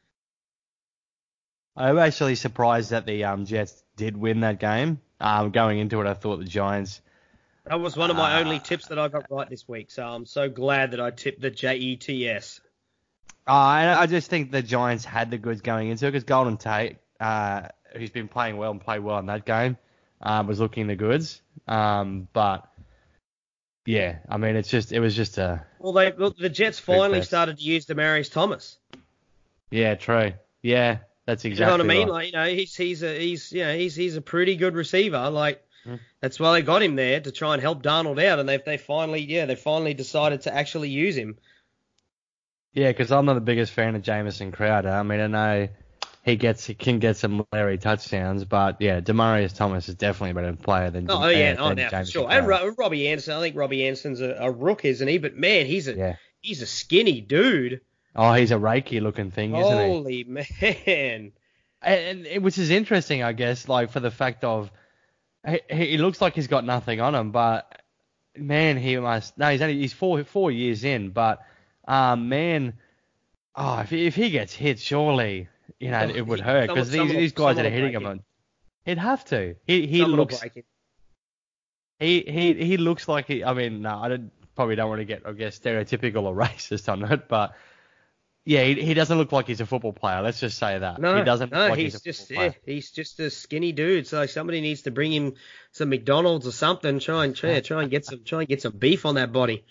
I'm actually surprised that the um, Jets did win that game. Um, going into it, I thought the Giants... That was one of my uh, only tips that I got right this week, so I'm so glad that I tipped the J E T S. Uh, I just think the Giants had the goods going into it because Golden Tate, uh, who's been playing well and played well in that game, uh, was looking the goods. Um, but yeah, I mean, it's just it was just a. Well, they well, the Jets finally started to use Demaryius Thomas. Yeah, true. Yeah, that's exactly. You know what I mean? Right. Like, you know, he's he's a he's you know he's he's a pretty good receiver. Like. Mm. That's why they got him there to try and help Darnold out, and they they finally yeah they finally decided to actually use him. Yeah, because I'm not the biggest fan of Jamison Crowder. I mean, I know he gets he can get some Larry touchdowns, but yeah, Demaryius Thomas is definitely a better player than. Oh yeah, uh, oh now for sure. Crowder. And Ro- Robbie Anderson, I think Robbie Anderson's a, a rook, isn't he? But man, he's a yeah. he's a skinny dude. Oh, he's a rakey looking thing, isn't he? Holy man! And, and which is interesting, I guess, like for the fact of. He, he looks like he's got nothing on him, but man, he must. No, he's only he's four four years in, but um, man, oh, if if he gets hit, surely you know it would hurt because these these guys that are hitting him, he'd have to. He he someone looks. He he he looks like he. I mean, no, I don't probably don't want to get I guess stereotypical or racist on it, but. Yeah, he, he doesn't look like he's a football player. Let's just say that. No, he doesn't no, look like he's, he's a just football yeah, player. he's just a skinny dude. So somebody needs to bring him some McDonald's or something. Try and try, try and get some try and get some beef on that body.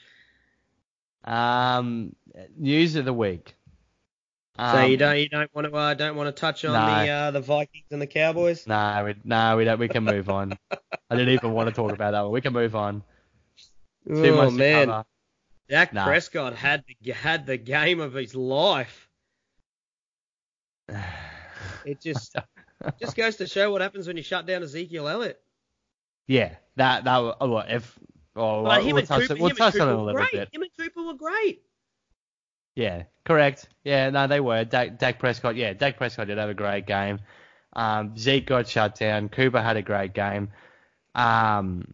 Um, news of the week. Um, so you don't you don't want to uh, don't want to touch on no. the uh, the Vikings and the Cowboys? No, we no we don't. We can move on. I didn't even want to talk about that one. We can move on. Too oh much man, to cover. Dak nah. Prescott had the had the game of his life. It just just goes to show what happens when you shut down Ezekiel Elliott. Yeah, that that oh, if oh, well, we'll, we'll touch, Cooper, it, we'll touch on it a little great. bit. Him and Cooper were great. Yeah, correct. Yeah, no, they were. Dak, Dak Prescott, yeah, Dak Prescott did have a great game. Um, Zeke got shut down. Cooper had a great game. Um,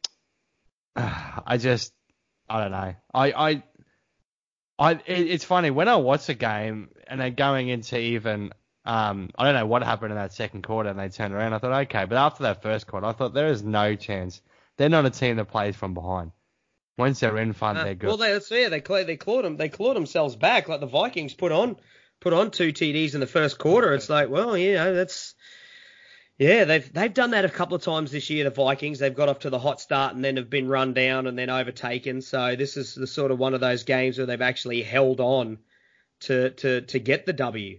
I just, I don't know. I, I, I. It, it's funny when I watch a game and they're going into even. Um, I don't know what happened in that second quarter, and they turned around. I thought, okay, but after that first quarter, I thought there is no chance. They're not a team that plays from behind. Once they're in front, uh, they're good. Well, they, that's fair. They they clawed them. They clawed themselves back. Like the Vikings put on put on two T Ds in the first quarter. It's like, well, you know, that's yeah, they've they've done that a couple of times this year. The Vikings, they've got off to the hot start and then have been run down and then overtaken. So this is the sort of one of those games where they've actually held on to to to get the W.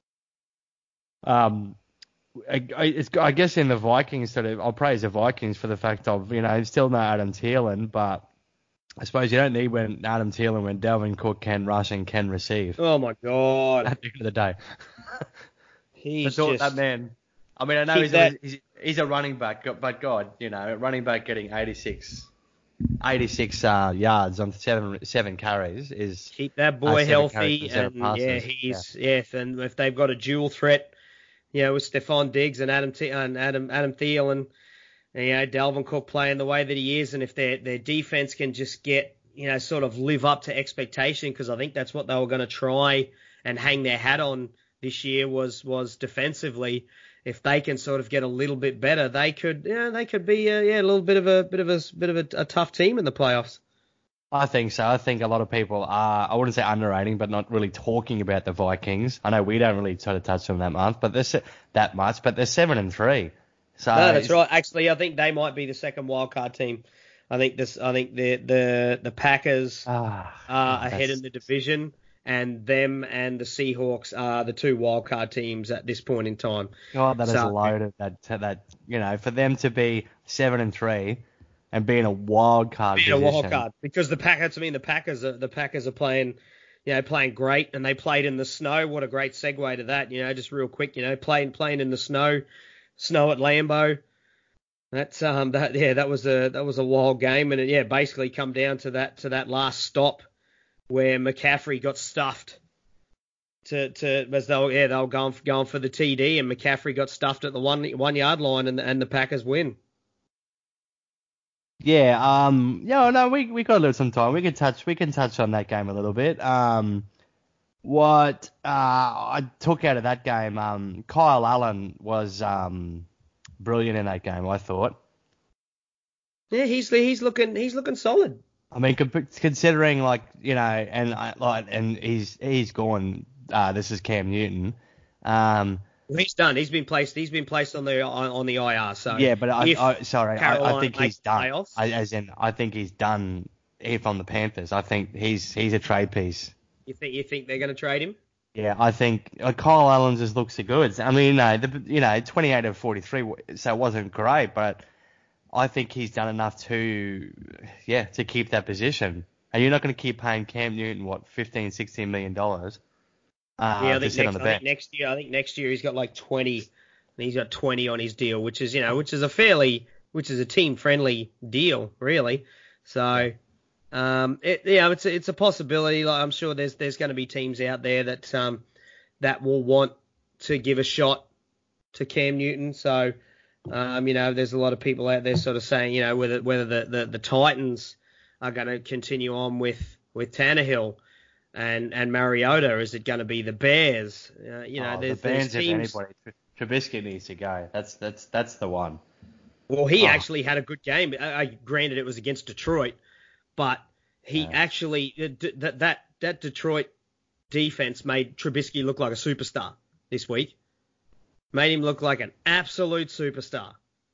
Um, I, I, it's, I guess in the Vikings, sort of, I'll praise the Vikings for the fact of, you know, still no Adam Thielen, but I suppose you don't need when Adam Thielen when Dalvin Cook can rush and can receive. Oh my God! At the end of the day, he's thought just that man. I mean, I know he's, that... a, he's he's a running back, but God, you know, running back getting eighty-six, eighty-six uh, yards on seven seven carries is keep that boy uh, healthy, and yeah, he's yeah. yeah, and if they've got a dual threat, you know, with Stephon Diggs and Adam T- and Adam Adam Thielen, and, you know, Dalvin Cook playing the way that he is, and if their their defense can just get, you know, sort of live up to expectation, because I think that's what they were going to try and hang their hat on this year was was defensively. If they can sort of get a little bit better, they could, yeah, they could be, uh, yeah, a little bit of a bit of a bit of a, a tough team in the playoffs. I think so. I think a lot of people are, I wouldn't say underrating, but not really talking about the Vikings. I know we don't really sort of touch them that much, but they're that much, but they're seven and three. So no, that's right. Actually, I think they might be the second wildcard team. I think this. I think the the the Packers ah, are ahead in the division, and them and the Seahawks are the two wildcard teams at this point in time. God, that so, is a load of that. That you know, for them to be seven and three. And being a wild card being position. a wild card, because the Packers, I mean, the Packers are the Packers are playing, you know, playing great, and they played in the snow. What a great segue to that, you know, just real quick, you know, playing playing in the snow, snow at Lambeau. That's um that yeah that was a that was a wild game, and it, yeah basically come down to that to that last stop where McCaffrey got stuffed. To to as they were, yeah they were going for, going for the T D, and McCaffrey got stuffed at the one one yard line, and and the Packers win. Yeah, um, yeah, no, we we got a little some time. We can touch we can touch on that game a little bit. Um, what uh, I took out of that game, um, Kyle Allen was um brilliant in that game, I thought. Yeah, he's he's looking he's looking solid. I mean, considering like you know, and like and he's he's gone. Uh, this is Cam Newton. Um. He's done. He's been placed. He's been placed on the on, on the I R. So yeah, but I, I sorry, I, I think he's done. I, as in, I think he's done. If on the Panthers, I think he's he's a trade piece. You think you think they're going to trade him? Yeah, I think uh, Kyle Allen just looks so good. I mean, no, the, you know, twenty-eight of forty-three, so it wasn't great, but I think he's done enough to, yeah, to keep that position. And you're not going to keep paying Cam Newton what fifteen, sixteen million dollars. Uh, yeah, I think, next, I think next year. I think next year he's got like twenty. He's got twenty on his deal, which is you know, which is a fairly, which is a team friendly deal, really. So, um, it, yeah, it's a, it's a possibility. Like I'm sure there's there's going to be teams out there that um that will want to give a shot to Cam Newton. So, um, you know, there's a lot of people out there sort of saying, you know, whether whether the the, the Titans are going to continue on with with Tannehill. And and Mariota, is it going to be the Bears? Uh, you know, oh, there's, the Bears there's teams. Anybody. Trubisky needs to go. That's that's that's the one. Well, he oh. actually had a good game. I, I granted it was against Detroit, but he yeah. actually that that that Detroit defense made Trubisky look like a superstar this week. Made him look like an absolute superstar.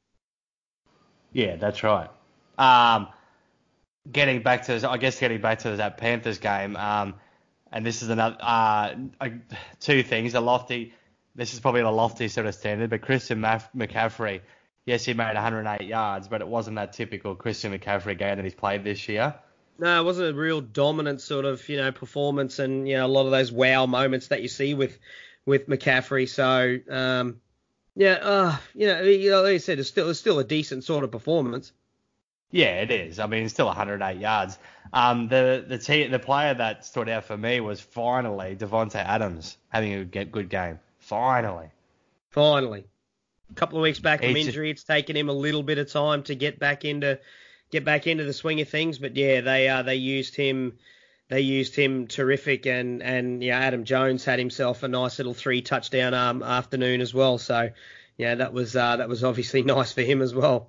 Yeah, that's right. Um, getting back to I guess getting back to that Panthers game. Um. And this is another uh, two things. A lofty, this is probably a lofty sort of standard, but Christian McCaffrey, yes, he made one hundred eight yards, but it wasn't that typical Christian McCaffrey game that he's played this year. No, it wasn't a real dominant sort of you know performance, and you know a lot of those wow moments that you see with with McCaffrey. So um, yeah, uh, you know, you know, like I said, it's still it's still a decent sort of performance. Yeah, it is. I mean, it's still one hundred eight yards. Um, the the te- the player that stood out for me was finally Devontae Adams having a good game. Finally. Finally. A couple of weeks back from It's injury, it's taken him a little bit of time to get back into get back into the swing of things. But yeah, they uh, they used him they used him terrific, and and yeah, Adam Jones had himself a nice little three touchdown um, afternoon as well. So yeah, that was uh, that was obviously nice for him as well.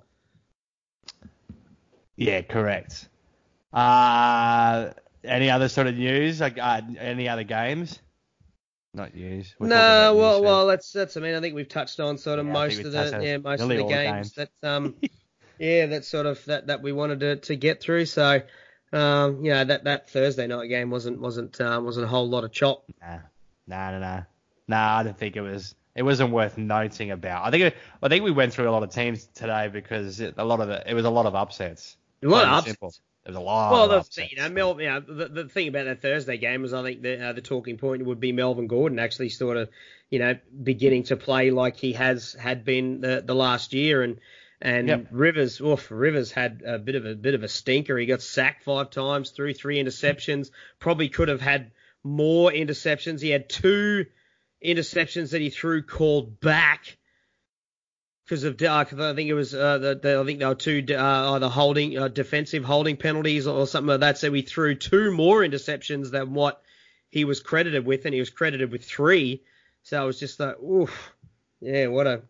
Yeah, correct. Uh, any other sort of news? Like uh, any other games? not use. We're no, well, well, that's that's. I mean, I think we've touched on sort of yeah, most of the yeah most of the games, games that um yeah that sort of that, that we wanted to, to get through. So um yeah that, that Thursday night game wasn't wasn't um, wasn't a whole lot of chop. Nah, nah, nah, nah. Nah, I don't think it was. It wasn't worth noting about. I think it, I think we went through a lot of teams today because it, a lot of it, it was a lot of upsets. A lot of upsets. Simple. There was a lot well, of the, upsets. You know, Mel, you know, the, the thing about that Thursday game was I think the, uh, the talking point would be Melvin Gordon actually sort of, you know, beginning to play like he has had been the, the last year. And and yep. Rivers, oof, Rivers had a bit of a bit of a stinker. He got sacked five times, threw three interceptions. Probably could have had more interceptions. He had two interceptions that he threw called back. Because of, uh, I think it was, uh, the, the, I think there were two uh, either holding, uh, defensive holding penalties or something like that. So we threw two more interceptions than what he was credited with, and he was credited with three. So it was just like, oof, yeah, what a.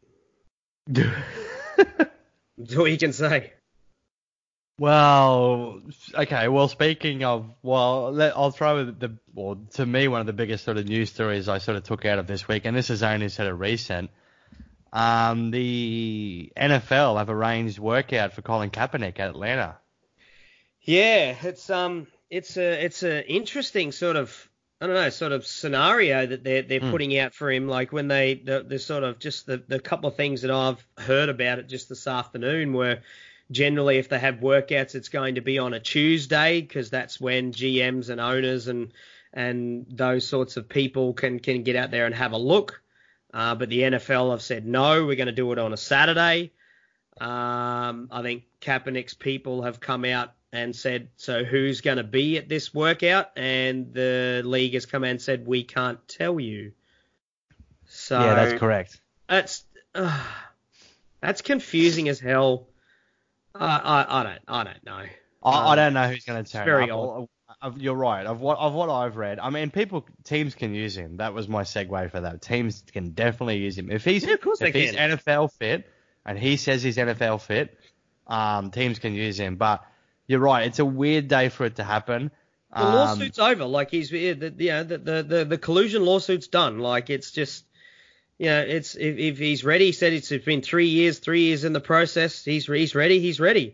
That's all you can say. Well, okay. Well, speaking of, well, let, I'll throw the, well, to me, one of the biggest sort of news stories I sort of took out of this week, and this is only sort of recent. Um, the N F L have arranged workout for Colin Kaepernick at Atlanta. Yeah, it's um, it's a it's a interesting sort of I don't know sort of scenario that they're they're mm. putting out for him. Like when they the, the sort of just the the couple of things that I've heard about it just this afternoon were generally if they have workouts, it's going to be on a Tuesday because that's when G Ms and owners and and those sorts of people can can get out there and have a look. Uh, but the N F L have said, no, we're going to do it on a Saturday. Um, I think Kaepernick's people have come out and said, so who's going to be at this workout? And the league has come out and said, we can't tell you. So yeah, that's correct. That's uh, that's confusing as hell. Uh, I I don't I don't know. I, um, I don't know who's going to turn very up. Odd. Of, you're right. Of what of what I've read, I mean, people teams can use him. That was my segue for that. Teams can definitely use him if he's yeah, of course if they he's can. N F L fit and he says he's N F L fit. Um, teams can use him. But you're right. It's a weird day for it to happen. The um, lawsuit's over. Like he's the the, you know, the the the the collusion lawsuit's done. Like it's just. You know, it's if, if he's ready. He said it's been three years, three years in the process. He's he's ready. He's ready.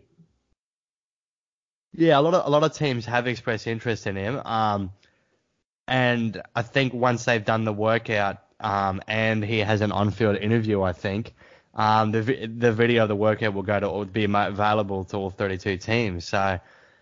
Yeah, a lot of a lot of teams have expressed interest in him. Um, and I think once they've done the workout, um, and he has an on-field interview, I think, um, the the video of the workout will go to will be available to all thirty-two teams. So.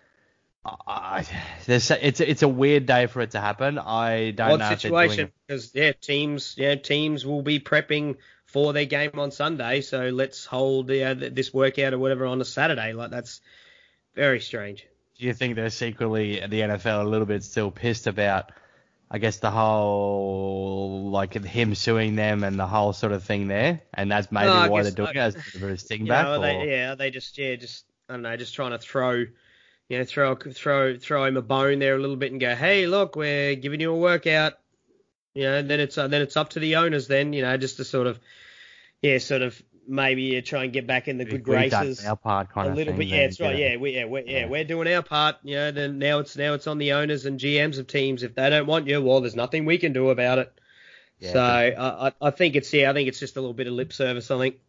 I, there's, it's it's a weird day for it to happen. I don't Odd know situation if because yeah, teams yeah teams will be prepping for their game on Sunday. So let's hold uh, this workout or whatever on a Saturday. Like that's very strange. Do you think they're secretly the N F L a little bit still pissed about, I guess, the whole like him suing them and the whole sort of thing there, and that's maybe no, why guess, they're doing I, it as a bit of a sting back? Know, or? They, yeah, they just yeah just I don't know, just trying to throw. You know, throw throw throw him a bone there a little bit and go, hey, look, we're giving you a workout. You know, then it's uh, then it's up to the owners. Then you know, just to sort of, yeah, sort of maybe uh, try and get back in the good graces. Our part kind a little of bit, yeah, that's right. Yeah, we yeah we yeah, yeah we're doing our part. You know, then now it's now it's on the owners and G Ms of teams. If they don't want you, well, there's nothing we can do about it. Yeah, so I I think it's yeah I think it's just a little bit of lip service. I think.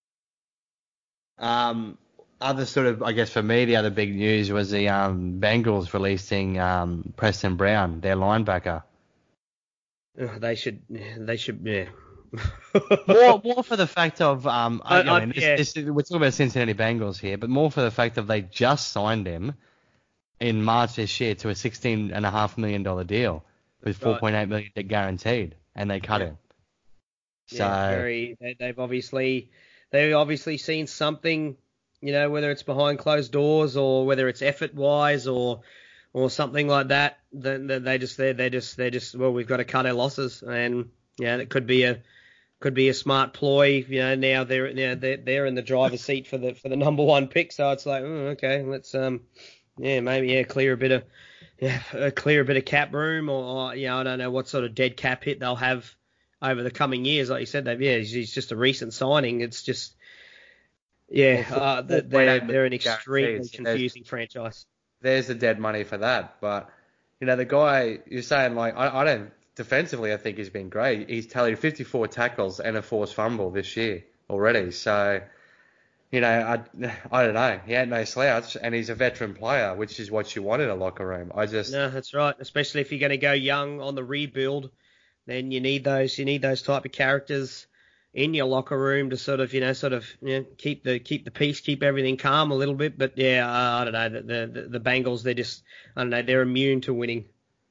Um. Other sort of, I guess for me, the other big news was the um, Bengals releasing um, Preston Brown, their linebacker. Oh, they should, they should, yeah. more, more for the fact of, um, I, I, I mean, this, yeah. this, we're talking about Cincinnati Bengals here, but more for the fact of they just signed him in March this year to a sixteen point five million dollars deal with four point eight million dollars guaranteed, and they cut yeah. him. So yeah, very, they, they've obviously, they've obviously seen something. You know, whether it's behind closed doors or whether it's effort wise or or something like that, then they just they they just they just well, we've got to cut our losses, and yeah, it could be a could be a smart ploy. You know, now they're you know, they're they're in the driver's seat for the for the number one pick, so it's like oh, okay, let's um yeah maybe yeah clear a bit of yeah clear a bit of cap room or, or you know I don't know what sort of dead cap hit they'll have over the coming years. Like you said, they've yeah he's, he's just a recent signing. It's just. Yeah, uh, they're, they're an extremely confusing there's, franchise. There's the dead money for that. But, you know, the guy, you're saying, like, I, I don't defensively, I think he's been great. He's tallied fifty-four tackles and a forced fumble this year already. So, you know, I, I don't know. He ain't no slouch, and he's a veteran player, which is what you want in a locker room. I just no, that's right. Especially if you're going to go young on the rebuild, then you need those. You need those type of characters in your locker room to sort of, you know, sort of you know, keep the keep the peace, keep everything calm a little bit. But yeah, uh, I don't know. The, the the Bengals, they're just, I don't know, they're immune to winning.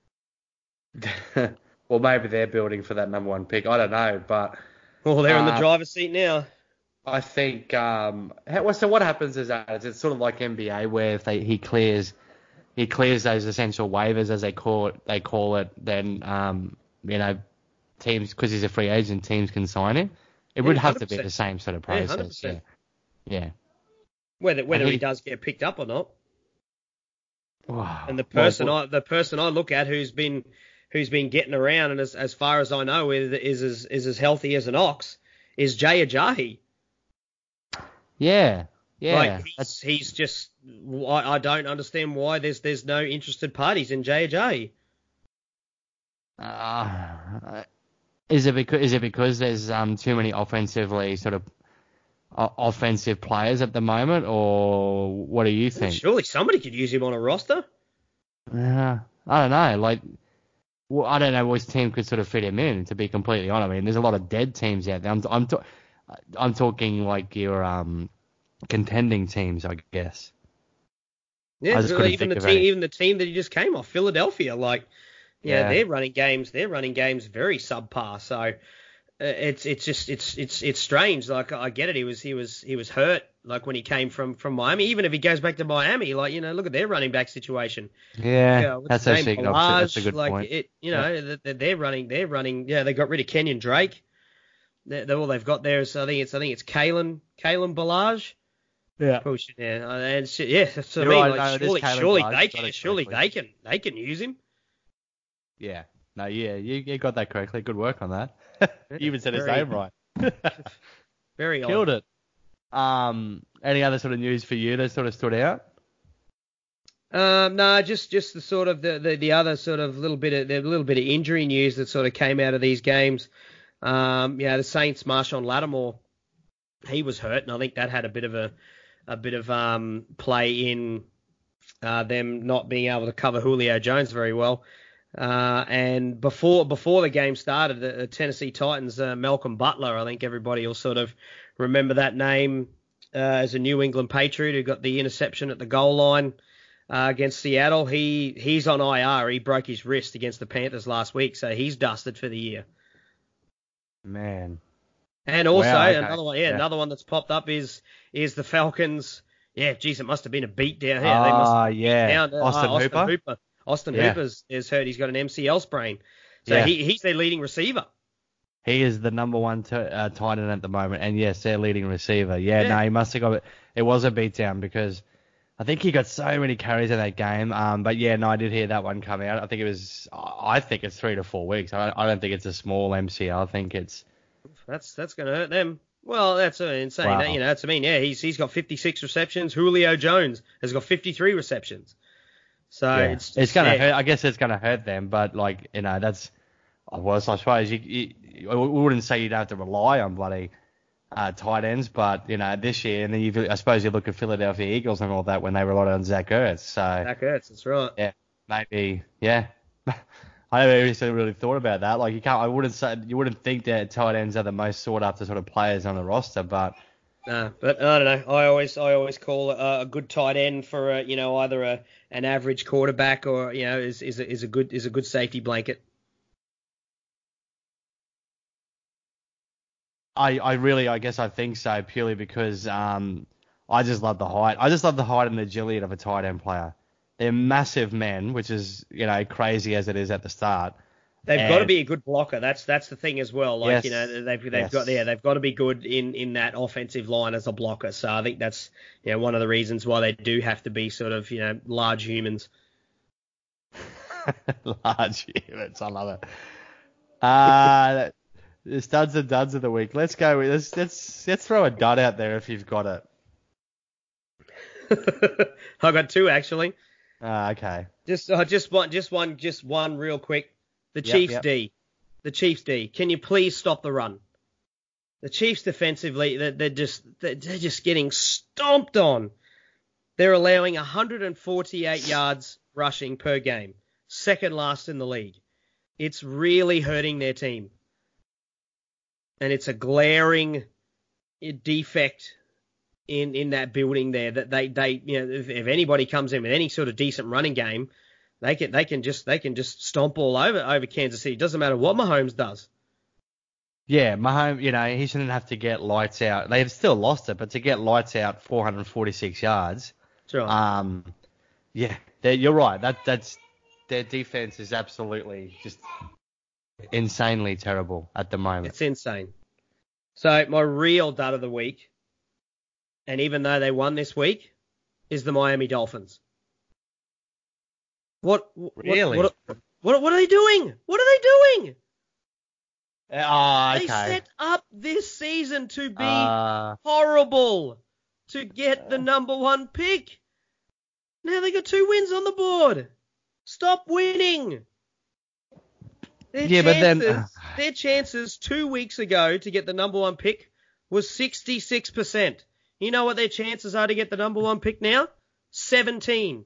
Well, maybe they're building for that number one pick. I don't know, but well, they're uh, in the driver's seat now. I think. Um, how, so what happens is that it's sort of like N B A where if they, he clears he clears those essential waivers as they call it, they call it, then um, you know, teams, because he's a free agent, teams can sign him. It would Yeah, have to be one hundred percent. the same sort of Yeah, process. Yeah, yeah. yeah. Whether whether he, he does get picked up or not. Wow. And the person well, I the person I look at who's been who's been getting around and as as far as I know is is is, is as healthy as an ox is Jay Ajayi. Yeah, yeah. Like he's, he's just I, I don't understand why there's there's no interested parties in Jay Ajayi. Uh, is it because is it because there's um too many offensively sort of uh, offensive players at the moment, or what do you think? Surely somebody could use him on a roster. Uh, I don't know. Like, well, I don't know which team could sort of fit him in. To be completely honest, I mean, there's a lot of dead teams out there. I'm I'm, to, I'm talking like your um contending teams, I guess. Yeah, I just even the team, even the team that he just came off, Philadelphia, like. Yeah, Yeah, they're running games. They're running games very subpar. So uh, it's it's just it's it's it's strange. Like I get it. He was he was he was hurt. Like when he came from, from Miami. Even if he goes back to Miami, like you know, look at their running back situation. Yeah, yeah that's his actually name? an option. That's a Balazs, good like point. it. You know, Yeah. they're, they're running. They're running. Yeah, they got rid of Kenyon Drake. They're, they're all they've got there is I think it's I think it's Kalen Kalen Balazs. Yeah. Push it, yeah, and shit, yeah. That's what I You're mean. right, Like, no, it is surely, Kalen surely Balazs, they got can. it Surely correctly. they can. They can use him. Yeah. No, yeah, you, you got that correctly. Good work on that. You even said his Very- name right. Very odd. Killed it. Um, any other sort of news for you that sort of stood out? Um, no, just just the sort of the, the, the other sort of little bit of the little bit of injury news that sort of came out of these games. Um, yeah, the Saints, Marshawn Lattimore, he was hurt, and I think that had a bit of a a bit of um play in uh, them not being able to cover Julio Jones very well. Uh, and before before the game started, the, the Tennessee Titans, uh, Malcolm Butler, I think everybody will sort of remember that name uh, as a New England Patriot who got the interception at the goal line. Uh, against Seattle, he he's on I R. He broke his wrist against the Panthers last week, so he's dusted for the year. Man. And also Wow, okay. another one, yeah, Yeah. another one that's popped up is is the Falcons. Yeah, geez, it must have been a beat down. Yeah, they must Ah, have beat yeah. down, uh, Austin Austin Hooper? Hooper. Austin Yeah. Hooper's is hurt. He's got an M C L sprain, so Yeah. he he's their leading receiver. He is the number one t- uh, tight end at the moment, and yes, their leading receiver. Yeah, Yeah. no, he must have got it. It was a beatdown because I think he got so many carries in that game. Um, but yeah, no, I did hear that one come out. I think it was. I think it's three to four weeks. I, I don't think it's a small M C L. I think it's. That's that's going to hurt them. Well, that's uh, insane. Wow. That, you know, that's I mean, yeah, he's he's got fifty-six receptions. Julio Jones has got fifty-three receptions. So Yeah. it's It's, just, gonna yeah. hurt. I guess it's gonna hurt them, but like you know, that's. Well, I suppose you, you, I wouldn't say you'd have to rely on bloody uh, tight ends, but you know, this year, and then you, I suppose you look at Philadelphia Eagles and all that when they relied on Zach Ertz. So Zach Ertz, that's right. yeah, maybe, yeah. I never really, really thought about that. Like you can't, I wouldn't say, you wouldn't think that tight ends are the most sought after sort of players on the roster, but No, but I don't know. I always I always call a, a good tight end for a, you know either a an average quarterback or you know is is a, is a good is a good safety blanket. I, I really, I guess I think so purely because um, I just love the height. I just love the height and agility of a tight end player. They're massive men, which is, you know, crazy as it is at the start. They've And- got to be a good blocker. That's that's the thing as well. Like Yes. you know they've they've Yes. got yeah they've got to be good in, in that offensive line as a blocker. So I think that's you know one of the reasons why they do have to be sort of you know large humans. Large units, I love it. Uh, the studs and duds of the week. Let's go. with- Let's let's let's throw a dud out there if you've got it. I got two actually. Uh, okay. Just uh, just one just one just one real quick. The The Yep, Chiefs yep. D. The Chiefs D. Can you please stop the run? The Chiefs defensively, they're, they're just they're, they're just getting stomped on. They're allowing one hundred forty-eight yards rushing per game, second last in the league. It's really hurting their team, and it's a glaring defect in in that building there that they they you know if, if anybody comes in with any sort of decent running game, they can they can just they can just stomp all over over Kansas City. It doesn't matter what Mahomes does. Yeah, Mahomes, you know, he shouldn't have to get lights out. They've still lost it, but to get lights out four hundred forty-six yards, That's right. um, yeah, they- you're right. That that's their defense is absolutely just insanely terrible at the moment. It's insane. So my real dud of the week, and even though they won this week, is the Miami Dolphins. What? what Really? What, what, what are they doing? What are they doing? Oh, okay. They set up this season to be Uh, horrible, to get the number one pick. Now they got two wins on the board. Stop winning. Their Yeah, but then- chances- their chances two weeks ago to get the number one pick was sixty-six percent. You know what their chances are to get the number one pick now? seventeen.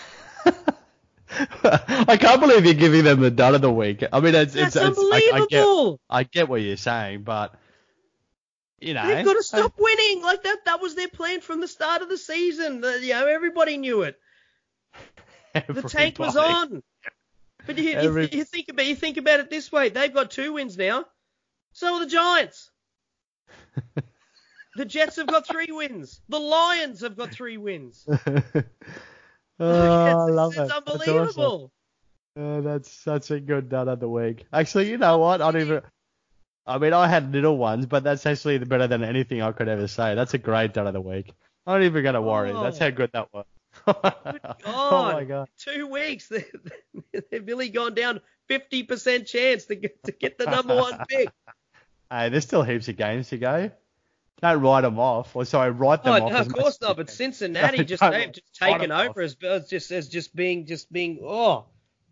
I can't believe you're giving them the dud of the week. I mean, it's That's it's, it's I, I get unbelievable. I get what you're saying, but you know, They've got to stop winning. Like that. That was their plan from the start of the season. The, you know, everybody knew it. The tank was Everybody. on. But you, you, Every- you think about you think about it this way: they've got two wins now. So are the Giants. The Jets have got three wins. The Lions have got three wins. Oh, I it's, love it's it. That's awesome. unbelievable. Uh, that's such a good dud of the week. Actually, you know what? I don't even. I mean, I had little ones, but that's actually better than anything I could ever say. That's a great dud of the week. I'm not even gonna worry. Oh. That's how good that was. Good Oh God. my god. Two weeks. They, they've really gone down fifty percent chance to get, to get the number one pick. Hey, there's still heaps of games to go. Don't write them off. Or sorry, write them Oh, off. no, as of much course as not. you But can. Cincinnati Don't- just don't they've just write taken them over off. as, as just as just being just being oh.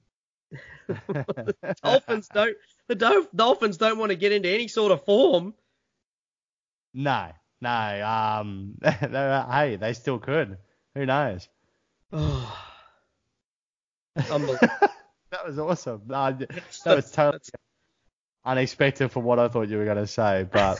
The Dolphins don't the Dol- Dolphins don't want to get into any sort of form. No, no. Um, hey, they still could. Who knows? Oh. Unbelievable. That was awesome. Uh, that was totally unexpected from what I thought you were going to say. But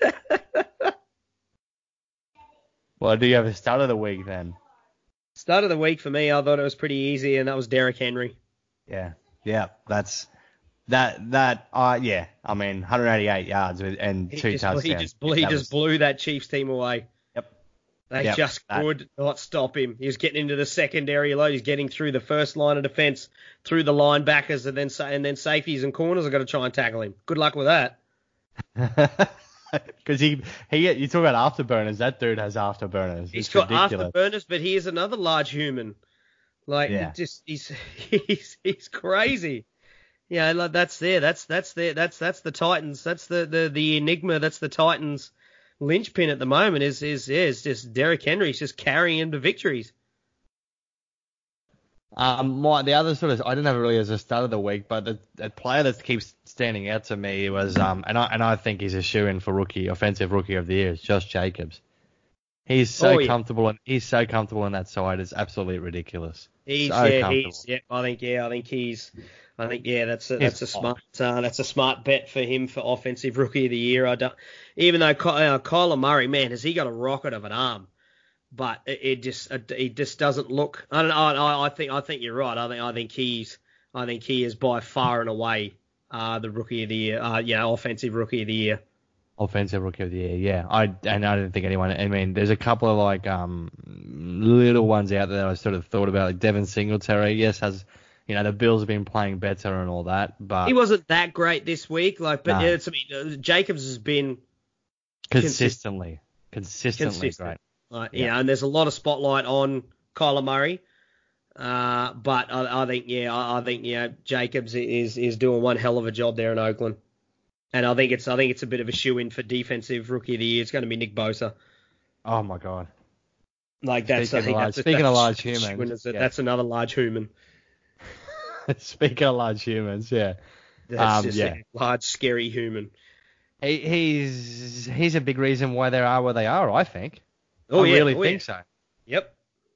well, do you have a start of the week then? Start of the week for me, I thought it was pretty easy, and that was Derrick Henry. Yeah, yeah. That's that. That. Uh, yeah. I mean, one hundred eighty-eight yards with, and He two just, touchdowns. he just, blew, he That just was- blew that Chiefs team away. Yep. They Yep, just that- could not stop him. He was getting into the secondary load. He's getting through the first line of defense, through the linebackers, and then sa- and then safeties and corners are going to try and tackle him. Good luck with that. Because he, he, you talk about afterburners. That dude has afterburners. He's It's got ridiculous. afterburners, but he is another large human. Like, Yeah. he just he's he's he's crazy. Yeah, like that's there. That's that's there. That's that's the Titans. That's the, the, the enigma. That's the Titans' linchpin at the moment. Is is yeah, is just Derrick Henry's just carrying him to victories. Um, my, the other sort of, I didn't have it really as a start of the week, but the, the player that keeps standing out to me was, um, and I and I think he's a shoe-in for rookie, offensive rookie of the year, is Josh Jacobs. He's so Oh, yeah. comfortable, and he's so comfortable on that side. It's absolutely ridiculous. He's so yeah, comfortable. he's yeah. I think yeah, I think he's. I think yeah, that's a, He's that's a fine. smart uh, that's a smart bet for him for offensive rookie of the year. I don't, even though Ky- uh, Kyler Murray, man, has he got a rocket of an arm? But it, it just it just doesn't look. I don't know. I, I think I think you're right. I think I think he's I think he is by far and away uh, the rookie of the year. Uh, you know, offensive rookie of the year. Offensive rookie of the year, yeah. I and I don't think anyone. I mean, there's a couple of like um little ones out there that I sort of thought about, like Devin Singletary. Yes, has you know the Bills have been playing better and all that, but He wasn't that great this week. Like, but No. yeah, it's, I mean, uh, Jacobs has been consistently, consistently Consistent. great. Like, Yeah. you know, and there's a lot of spotlight on Kyler Murray. Uh, but I, I think, yeah, I, I think, yeah, Jacobs is is doing one hell of a job there in Oakland. And I think it's I think it's a bit of a shoe in for defensive rookie of the year. It's going to be Nick Bosa. Oh my god. Like that's Speaking I think of large- that's, a- speaking that's of a large shoe-in, humans, is it? yeah. That's another large human. Speaking of large humans, yeah. That's Um, just yeah. a large, scary human. He, he's he's a big reason why they are where they are, I think. Oh I yeah, really oh, think yeah. so. Yep.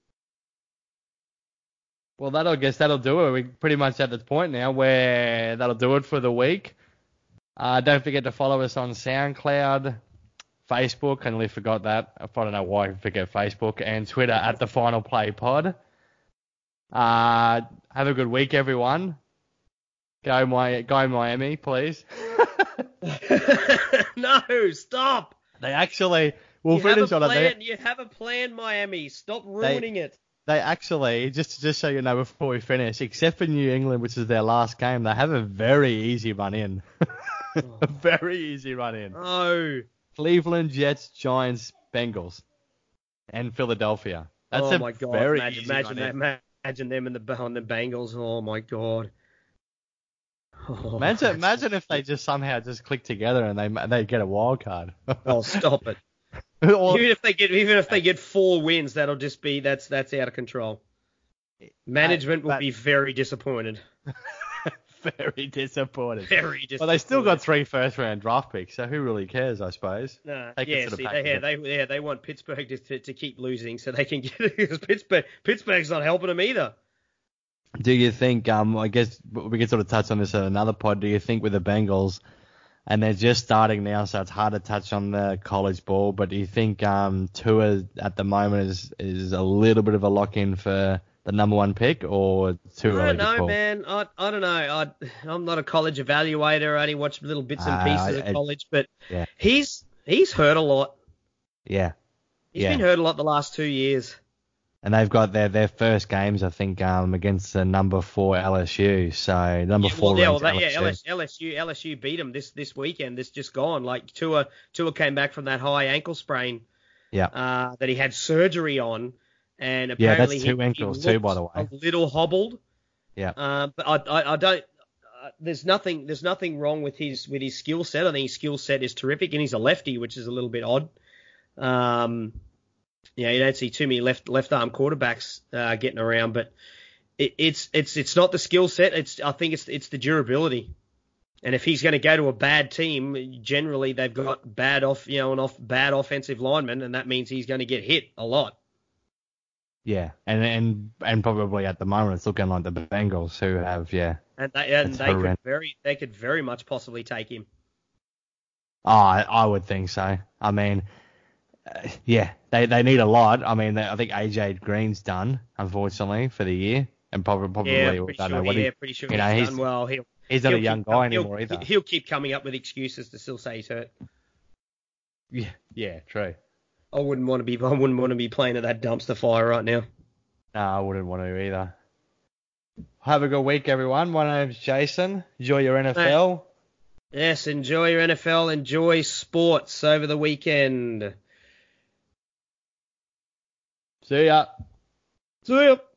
Well, that'll I guess that'll do it. We're pretty much at the point now where that'll do it for the week. Uh, don't forget to follow us on SoundCloud, Facebook, I nearly forgot that. I don't know why I forget Facebook, and Twitter at The Final Play Pod. Uh, have a good week, everyone. Go my go Miami, please. No, stop. They actually will you have finish a on it. plan. They, You have a plan, Miami. Stop ruining it. they actually, just just so you know before we finish, except for New England, which is their last game, they have a very easy run in. A very easy run in. Oh. Cleveland, Jets, Giants, Bengals, and Philadelphia. That's oh a my God. very Imagine, easy imagine, run in. that, imagine them in the on the Bengals. Oh my God. Oh, Imagine, imagine if they just somehow just click together and they they get a wild card. Oh, stop it. Or, even if they get even if they get four wins, that'll just be that's that's out of control. Management will but- be very disappointed. very disappointed. Very disappointed. Well, they still got three first round draft picks, so who really cares, I suppose. No, Take it yeah, to the see, pack they, of yeah, it. they, yeah, they want Pittsburgh to, to, to keep losing so they can get because Pittsburgh, Pittsburgh's not helping them either. Do you think, um, I guess we can sort of touch on this in another pod, do you think with the Bengals, and they're just starting now, so it's hard to touch on the college ball, but do you think um, Tua at the moment is, is a little bit of a lock-in for the number one pick, or too I early don't to know, call? man. I, I don't know. I, I'm not a college evaluator. I only watch little bits and Uh, pieces I- of college, but yeah. he's he's hurt a lot. Yeah. He's Yeah. been hurt a lot the last two years. And they've got their, their first games, I think, um, against the number four L S U. So number Yeah, four well, yeah, well, ranked they, yeah, L S U. L S U, L S U beat them this this weekend. This just gone. Like Tua, Tua came back from that high ankle sprain. Yeah. Uh, that he had surgery on, and Yeah, apparently that's two he, ankles he too, by looked the way. a little hobbled. Yeah. Uh, but I, I, I don't. Uh, there's nothing. There's nothing wrong with his with his skill set. I think his skill set is terrific, and he's a lefty, which is a little bit odd. Um, yeah, you don't see too many left left arm quarterbacks uh, getting around, but it, it's it's it's not the skill set. It's I think it's it's the durability. And if he's going to go to a bad team, generally they've got bad off you know an off bad offensive linemen, and that means he's going to get hit a lot. Yeah. And, and and probably at the moment it's looking like the Bengals who have, yeah. And they and That's they could horrendous. very they could very much possibly take him. Oh, I, I would think so. I mean, uh, yeah, they, they need a lot. I mean, they, I think A J Green's done, unfortunately, for the year. And probably, probably Yeah, I pretty don't sure. know what Yeah, he, pretty sure you know, he's he's- done well. He'll he's not a he'll young keep- guy he'll- anymore either. He'll keep coming up with excuses to still say he's hurt. Yeah, yeah, true. I wouldn't want to be. I wouldn't want to be playing at that dumpster fire right now. No, I wouldn't want to either. Have a good week, everyone. My name's Jason. Enjoy your N F L. Yes, enjoy your N F L. Enjoy sports over the weekend. See ya. See ya.